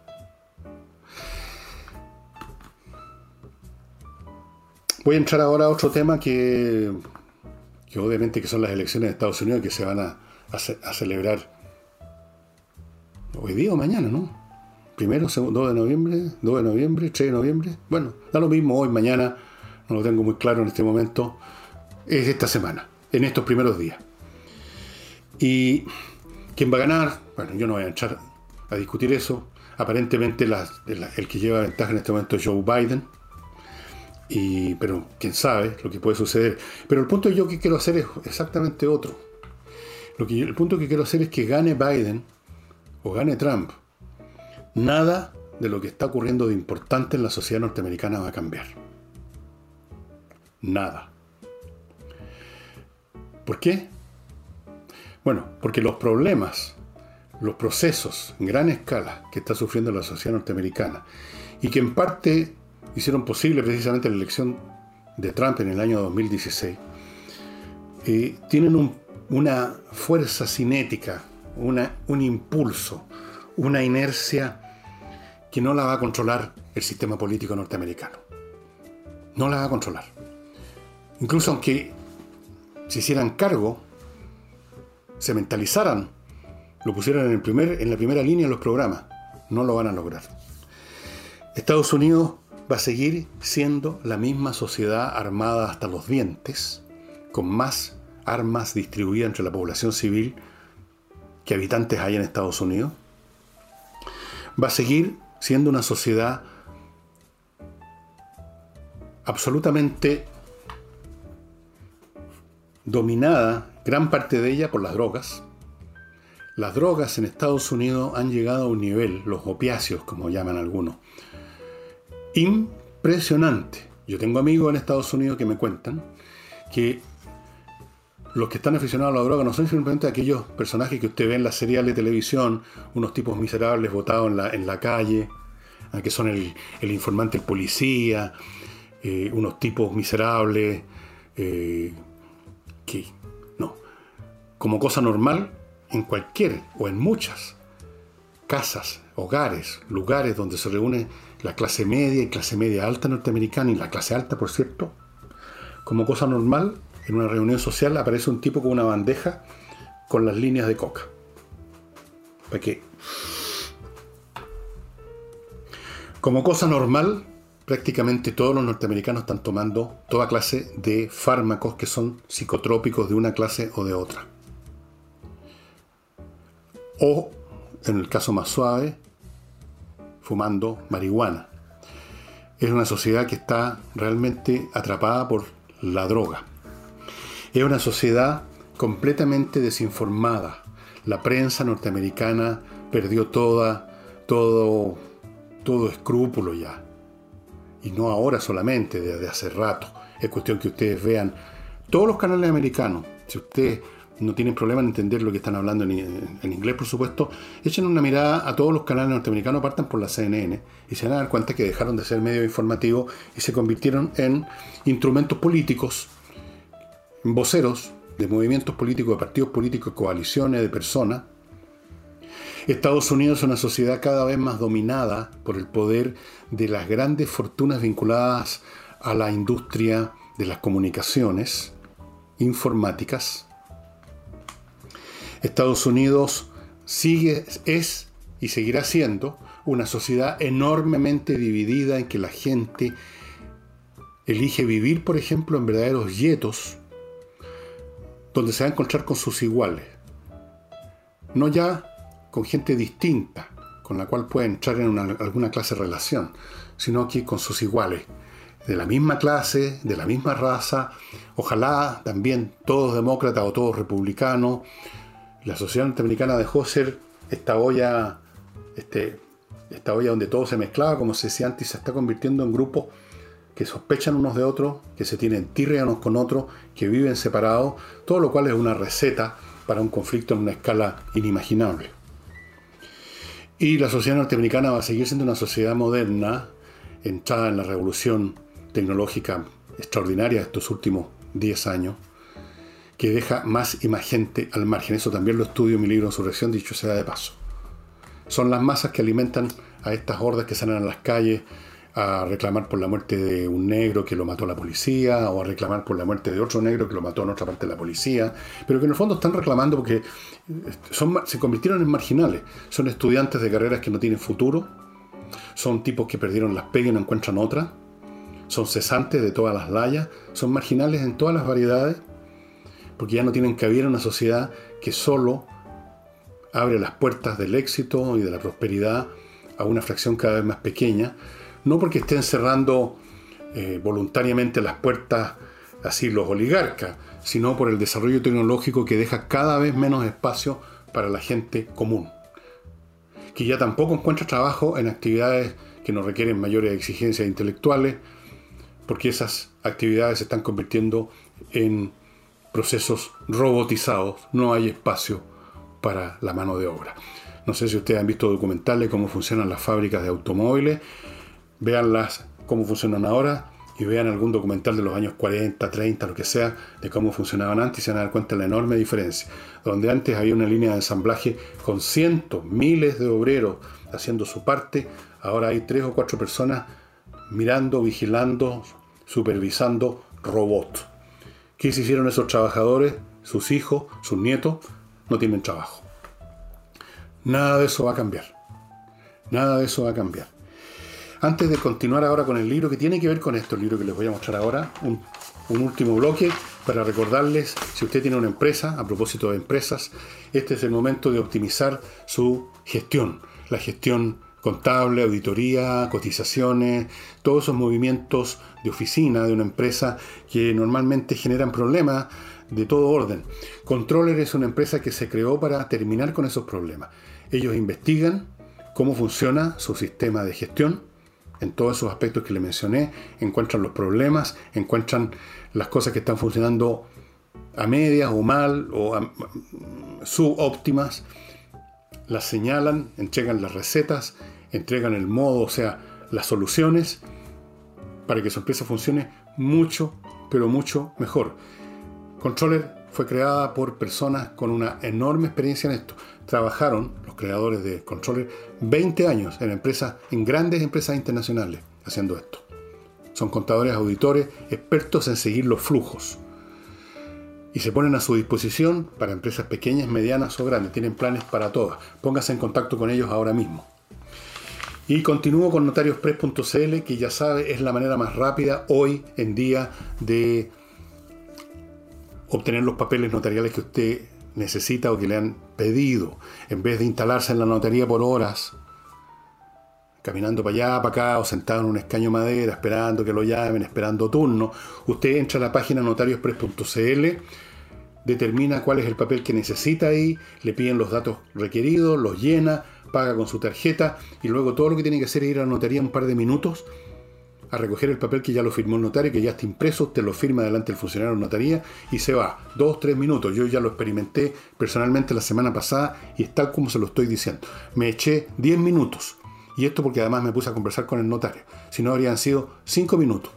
Voy a entrar ahora a otro tema que obviamente que son las elecciones de Estados Unidos que se van a celebrar hoy día o mañana, ¿no? Primero, 2 de noviembre, 2 de noviembre, 3 de noviembre. Bueno, da lo mismo hoy, mañana, no lo tengo muy claro en este momento. Es esta semana, en estos primeros días. Y ¿quién va a ganar? Bueno, yo no voy a entrar a discutir eso. Aparentemente el que lleva ventaja en este momento es Joe Biden. Pero quién sabe lo que puede suceder. Pero el punto que quiero hacer es exactamente otro. El punto que quiero hacer es que gane Biden o gane Trump. Nada de lo que está ocurriendo de importante en la sociedad norteamericana va a cambiar. Nada. ¿Por qué? Bueno, porque los problemas, los procesos en gran escala que está sufriendo la sociedad norteamericana y que en parte hicieron posible precisamente la elección de Trump en el año 2016, tienen una fuerza cinética, un impulso, una inercia que no la va a controlar el sistema político norteamericano. No la va a controlar. Incluso aunque se hicieran cargo, se mentalizaran, lo pusieran en la primera línea de los programas, no lo van a lograr. Estados Unidos va a seguir siendo la misma sociedad armada hasta los dientes, con más armas distribuidas entre la población civil que habitantes hay en Estados Unidos. Va a seguir siendo una sociedad absolutamente dominada, gran parte de ella, por las drogas. Las drogas en Estados Unidos han llegado a un nivel, los opiáceos, como llaman algunos, impresionante. Yo tengo amigos en Estados Unidos que me cuentan que los que están aficionados a la droga no son simplemente aquellos personajes que usted ve en las seriales de televisión, unos tipos miserables botados en la calle, que son el informante, el policía, unos tipos miserables, que no, como cosa normal en cualquier o en muchas casas hogares, lugares donde se reúne la clase media y clase media alta norteamericana, y la clase alta, por cierto, como cosa normal, en una reunión social aparece un tipo con una bandeja con las líneas de coca. ¿Para qué? Como cosa normal, prácticamente todos los norteamericanos están tomando toda clase de fármacos que son psicotrópicos de una clase o de otra. O, en el caso más suave, fumando marihuana. Es una sociedad que está realmente atrapada por la droga. Es una sociedad completamente desinformada. La prensa norteamericana perdió todo escrúpulo ya. Y no ahora solamente, desde hace rato. Es cuestión que ustedes vean todos los canales americanos. Si ustedes no tienen problema en entender lo que están hablando en inglés, por supuesto, echen una mirada a todos los canales norteamericanos, partan por la CNN, y se van a dar cuenta que dejaron de ser medios informativos y se convirtieron en instrumentos políticos, en voceros de movimientos políticos, de partidos políticos, coaliciones de personas. Estados Unidos es una sociedad cada vez más dominada por el poder de las grandes fortunas vinculadas a la industria de las comunicaciones informáticas. Estados Unidos es y seguirá siendo una sociedad enormemente dividida en que la gente elige vivir, por ejemplo, en verdaderos guetos donde se va a encontrar con sus iguales. No ya con gente distinta, con la cual puede entrar en alguna clase de relación, sino que con sus iguales, de la misma clase, de la misma raza, ojalá también todos demócratas o todos republicanos. La sociedad norteamericana dejó ser esta olla donde todo se mezclaba, como se decía antes, y se está convirtiendo en grupos que sospechan unos de otros, que se tienen tirria unos con otros, que viven separados, todo lo cual es una receta para un conflicto en una escala inimaginable. Y la sociedad norteamericana va a seguir siendo una sociedad moderna, entrada en la revolución tecnológica extraordinaria de estos últimos 10 años, que deja más y más gente al margen. Eso también lo estudio en mi libro Insurrección, dicho sea de paso. Son las masas que alimentan a estas hordas que salen a las calles a reclamar por la muerte de un negro que lo mató la policía, o a reclamar por la muerte de otro negro que lo mató en otra parte de la policía, pero que en el fondo están reclamando porque se convirtieron en marginales. Son estudiantes de carreras que no tienen futuro, son tipos que perdieron las pegas y no encuentran otra, son cesantes de todas las layas, son marginales en todas las variedades, porque ya no tienen cabida en una sociedad que solo abre las puertas del éxito y de la prosperidad a una fracción cada vez más pequeña, no porque estén cerrando voluntariamente las puertas así los oligarcas, sino por el desarrollo tecnológico que deja cada vez menos espacio para la gente común, que ya tampoco encuentra trabajo en actividades que no requieren mayores exigencias intelectuales, porque esas actividades se están convirtiendo en procesos robotizados, no hay espacio para la mano de obra. No sé si ustedes han visto documentales de cómo funcionan las fábricas de automóviles, véanlas cómo funcionan ahora y vean algún documental de los años 40, 30, lo que sea, de cómo funcionaban antes y se van a dar cuenta de la enorme diferencia. Donde antes había una línea de ensamblaje con cientos, miles de obreros haciendo su parte, ahora hay 3 o 4 personas mirando, vigilando, supervisando robots. ¿Qué se hicieron esos trabajadores? Sus hijos, sus nietos, no tienen trabajo. Nada de eso va a cambiar. Nada de eso va a cambiar. Antes de continuar ahora con el libro que tiene que ver con esto, el libro que les voy a mostrar ahora, un último bloque para recordarles, si usted tiene una empresa, a propósito de empresas, este es el momento de optimizar su gestión. La gestión contable, auditoría, cotizaciones, todos esos movimientos de oficina de una empresa que normalmente generan problemas de todo orden. Controller es una empresa que se creó para terminar con esos problemas. Ellos investigan cómo funciona su sistema de gestión en todos esos aspectos que le mencioné, encuentran los problemas, encuentran las cosas que están funcionando a medias o mal o subóptimas, las señalan, entregan las recetas, entregan el modo, o sea, las soluciones para que su empresa funcione mucho, pero mucho mejor. Controller fue creada por personas con una enorme experiencia en esto. Trabajaron, los creadores de controller, 20 años en grandes empresas internacionales haciendo esto. Son contadores, auditores, expertos en seguir los flujos. Y se ponen a su disposición para empresas pequeñas, medianas o grandes. Tienen planes para todas. Póngase en contacto con ellos ahora mismo. Y continúo con notariospress.cl, que ya sabe, es la manera más rápida hoy en día de obtener los papeles notariales que usted necesita o que le han pedido. En vez de instalarse en la notaría por horas, caminando para allá, para acá, o sentado en un escaño de madera, esperando que lo llamen, esperando turno, usted entra a la página notariospress.cl, determina cuál es el papel que necesita ahí, le piden los datos requeridos, los llena, paga con su tarjeta, y luego todo lo que tiene que hacer es ir a la notaría un par de minutos a recoger el papel que ya lo firmó el notario, que ya está impreso, usted lo firma delante del funcionario de notaría y se va. 2-3 minutos. Yo ya lo experimenté personalmente la semana pasada y es tal como se lo estoy diciendo. Me eché 10 minutos. Y esto porque además me puse a conversar con el notario. Si no, habrían sido 5 minutos.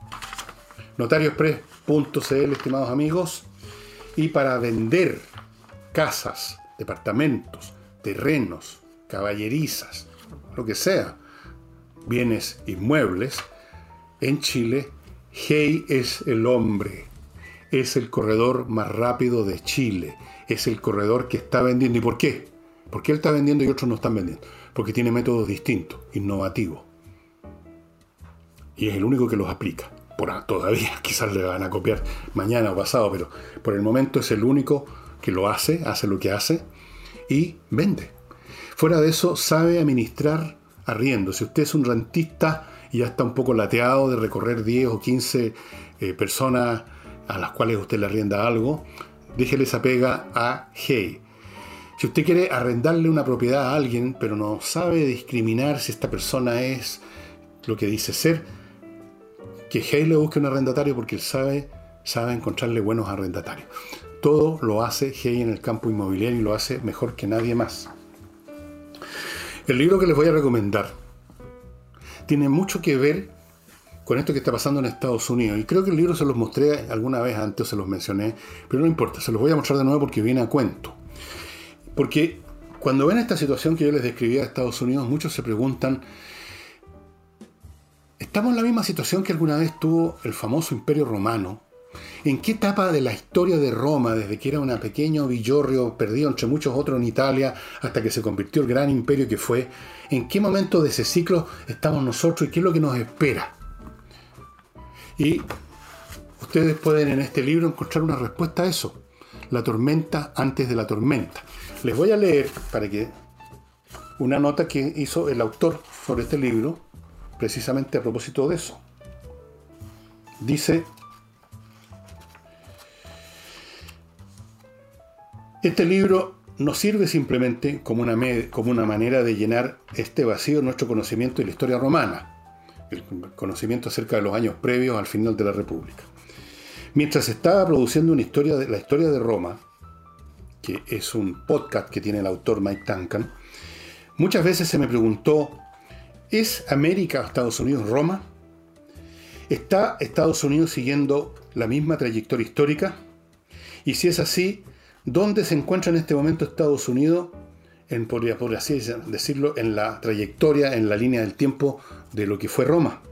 Notariospress.cl, estimados amigos. Y para vender casas, departamentos, terrenos, caballerizas, lo que sea, bienes inmuebles, en Chile, Hey es el hombre. Es el corredor más rápido de Chile. Es el corredor que está vendiendo. ¿Y por qué? ¿Por qué él está vendiendo y otros no están vendiendo? Porque tiene métodos distintos, innovativos. Y es el único que los aplica. Todavía quizás le van a copiar mañana o pasado, pero por el momento es el único que lo hace lo que hace y vende. Fuera de eso, sabe administrar arriendo. Si usted es un rentista y ya está un poco lateado de recorrer 10 o 15 personas a las cuales usted le arrienda algo, déjele esa pega a Hey. Si usted quiere arrendarle una propiedad a alguien, pero no sabe discriminar si esta persona es lo que dice ser, que Hey le busque un arrendatario porque él sabe encontrarle buenos arrendatarios. Todo lo hace Hey en el campo inmobiliario y lo hace mejor que nadie más. El libro que les voy a recomendar tiene mucho que ver con esto que está pasando en Estados Unidos. Y creo que el libro se los mostré alguna vez antes, o se los mencioné, pero no importa, se los voy a mostrar de nuevo porque viene a cuento. Porque cuando ven esta situación que yo les describía de Estados Unidos, muchos se preguntan, ¿estamos en la misma situación que alguna vez tuvo el famoso Imperio Romano? ¿En qué etapa de la historia de Roma, desde que era un pequeño villorrio perdido entre muchos otros en Italia, hasta que se convirtió el gran imperio que fue? ¿En qué momento de ese ciclo estamos nosotros y qué es lo que nos espera? Y ustedes pueden en este libro encontrar una respuesta a eso. La tormenta antes de la tormenta. Les voy a leer para que una nota que hizo el autor sobre este libro, precisamente a propósito de eso. Dice: este libro no sirve simplemente como una manera de llenar este vacío en nuestro conocimiento de la historia romana, el conocimiento acerca de los años previos al final de la República. Mientras estaba produciendo la historia de Roma, que es un podcast que tiene el autor Mike Duncan, muchas veces se me preguntó, ¿es América o Estados Unidos Roma? ¿Está Estados Unidos siguiendo la misma trayectoria histórica? Y si es así, ¿dónde se encuentra en este momento Estados Unidos, por así decirlo, en la trayectoria, en la línea del tiempo de lo que fue Roma?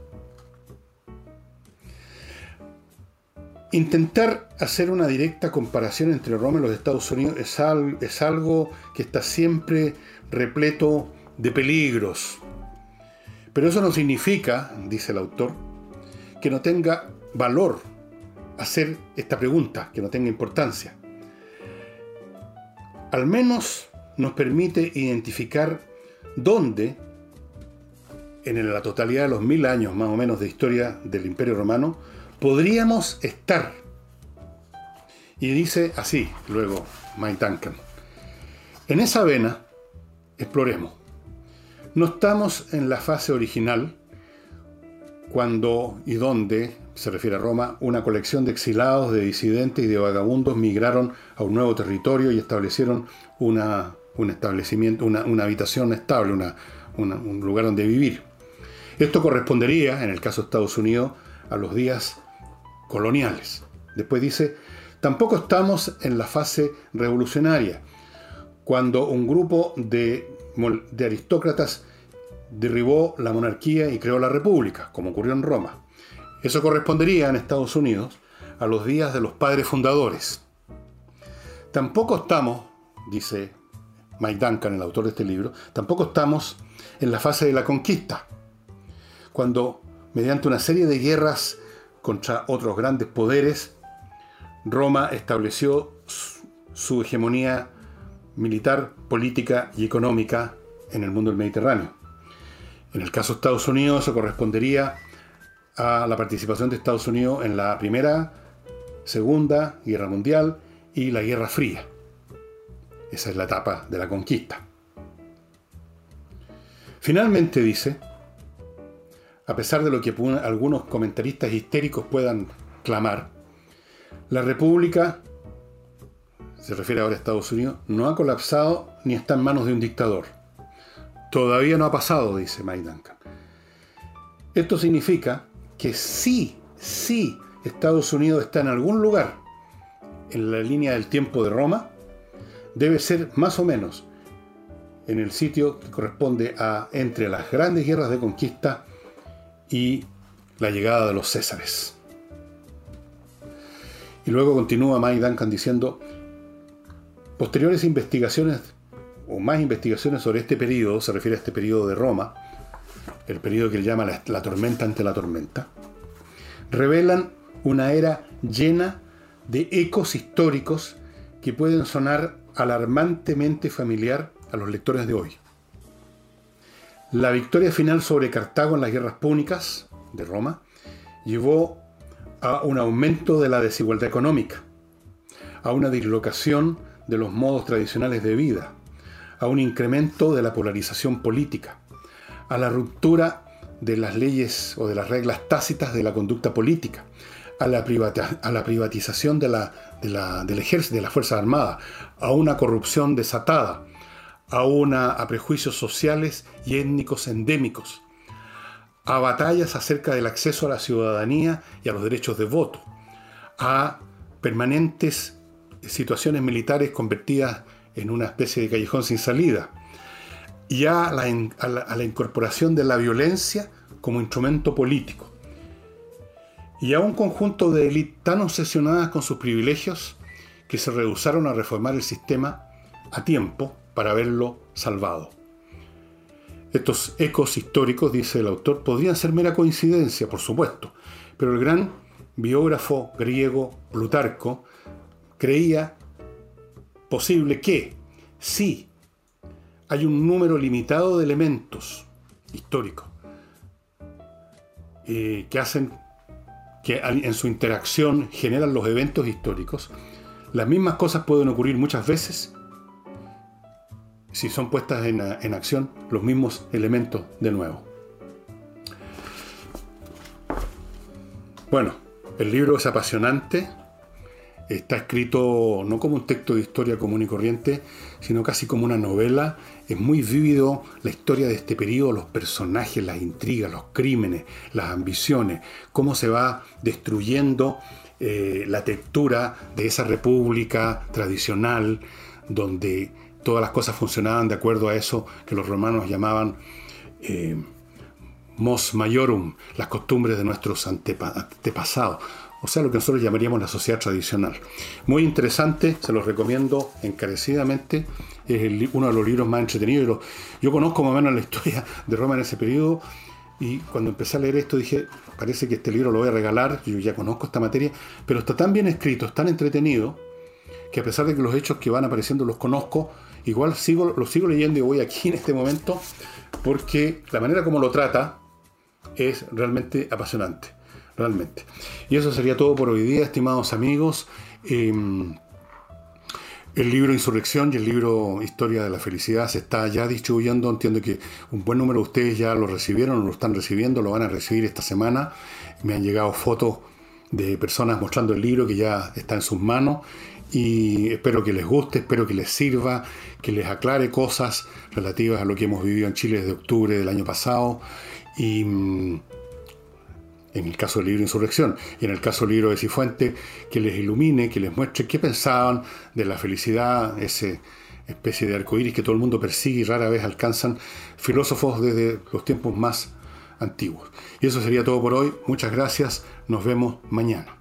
Intentar hacer una directa comparación entre Roma y los Estados Unidos es algo que está siempre repleto de peligros. Pero eso no significa, dice el autor, que no tenga valor hacer esta pregunta, que no tenga importancia. Al menos nos permite identificar dónde, en la totalidad de los 1000 años más o menos de historia del Imperio Romano, podríamos estar. Y dice así, luego, Mike Duncan: en esa vena, exploremos. No estamos en la fase original, cuando y donde, se refiere a Roma, una colección de exilados, de disidentes y de vagabundos migraron a un nuevo territorio y establecieron un establecimiento, una habitación estable, un lugar donde vivir. Esto correspondería, en el caso de Estados Unidos, a los días coloniales. Después dice: tampoco estamos en la fase revolucionaria, cuando un grupo de aristócratas derribó la monarquía y creó la república, como ocurrió en Roma. Eso correspondería en Estados Unidos a los días de los padres fundadores. Tampoco estamos, dice Mike Duncan, el autor de este libro, tampoco estamos en la fase de la conquista, cuando mediante una serie de guerras contra otros grandes poderes, Roma estableció su hegemonía militar, política y económica en el mundo del Mediterráneo. En el caso de Estados Unidos, eso correspondería a la participación de Estados Unidos en la Primera, Segunda Guerra Mundial y la Guerra Fría. Esa es la etapa de la conquista. Finalmente dice, a pesar de lo que algunos comentaristas histéricos puedan clamar, la República, se refiere ahora a Estados Unidos, no ha colapsado ni está en manos de un dictador. Todavía no ha pasado, dice Mike Duncan. Esto significa que sí Estados Unidos está en algún lugar en la línea del tiempo de Roma, debe ser más o menos en el sitio que corresponde a entre las grandes guerras de conquista y la llegada de los Césares. Y luego continúa Mike Duncan diciendo, posteriores investigaciones o más investigaciones sobre este periodo, se refiere a este periodo de Roma, el periodo que él llama la tormenta ante la tormenta, revelan una era llena de ecos históricos que pueden sonar alarmantemente familiar a los lectores de hoy. La victoria final sobre Cartago en las guerras púnicas de Roma llevó a un aumento de la desigualdad económica, a una dislocación de los modos tradicionales de vida, a un incremento de la polarización política, a la ruptura de las leyes o de las reglas tácitas de la conducta política, a la privatización del ejército, de las Fuerzas Armadas, a una corrupción desatada, a prejuicios sociales y étnicos endémicos, a batallas acerca del acceso a la ciudadanía y a los derechos de voto, a permanentes situaciones militares convertidas en una especie de callejón sin salida, y a la incorporación de la violencia como instrumento político, y a un conjunto de élites tan obsesionadas con sus privilegios que se rehusaron a reformar el sistema a tiempo para haberlo salvado. Estos ecos históricos, dice el autor, podrían ser mera coincidencia, por supuesto, pero el gran biógrafo griego Plutarco creía posible que, sí, hay un número limitado de elementos históricos que en su interacción generan los eventos históricos, las mismas cosas pueden ocurrir muchas veces si son puestas en acción los mismos elementos de nuevo. Bueno, el libro es apasionante. Está escrito no como un texto de historia común y corriente, sino casi como una novela. Es muy vívido la historia de este periodo, los personajes, las intrigas, los crímenes, las ambiciones, cómo se va destruyendo la textura de esa república tradicional, donde todas las cosas funcionaban de acuerdo a eso que los romanos llamaban mos maiorum, las costumbres de nuestros antepasados. O sea, lo que nosotros llamaríamos la sociedad tradicional. Muy interesante, se los recomiendo encarecidamente. Es uno de los libros más entretenidos. Yo conozco más o menos la historia de Roma en ese periodo, y cuando empecé a leer esto dije, parece que este libro lo voy a regalar, yo ya conozco esta materia, pero está tan bien escrito, es tan entretenido, que a pesar de que los hechos que van apareciendo los conozco, igual los sigo leyendo y voy aquí en este momento, porque la manera como lo trata es realmente apasionante. Realmente. Y eso sería todo por hoy día, estimados amigos. El libro Insurrección y el libro Historia de la Felicidad se está ya distribuyendo. Entiendo que un buen número de ustedes ya lo recibieron o lo están recibiendo, lo van a recibir esta semana. Me han llegado fotos de personas mostrando el libro que ya está en sus manos, y espero que les guste, espero que les sirva, que les aclare cosas relativas a lo que hemos vivido en Chile desde octubre del año pasado, y en el caso del libro Insurrección, y en el caso del libro de Cifuentes, que les ilumine, que les muestre qué pensaban de la felicidad, ese especie de arcoíris que todo el mundo persigue y rara vez alcanzan filósofos desde los tiempos más antiguos. Y eso sería todo por hoy. Muchas gracias. Nos vemos mañana.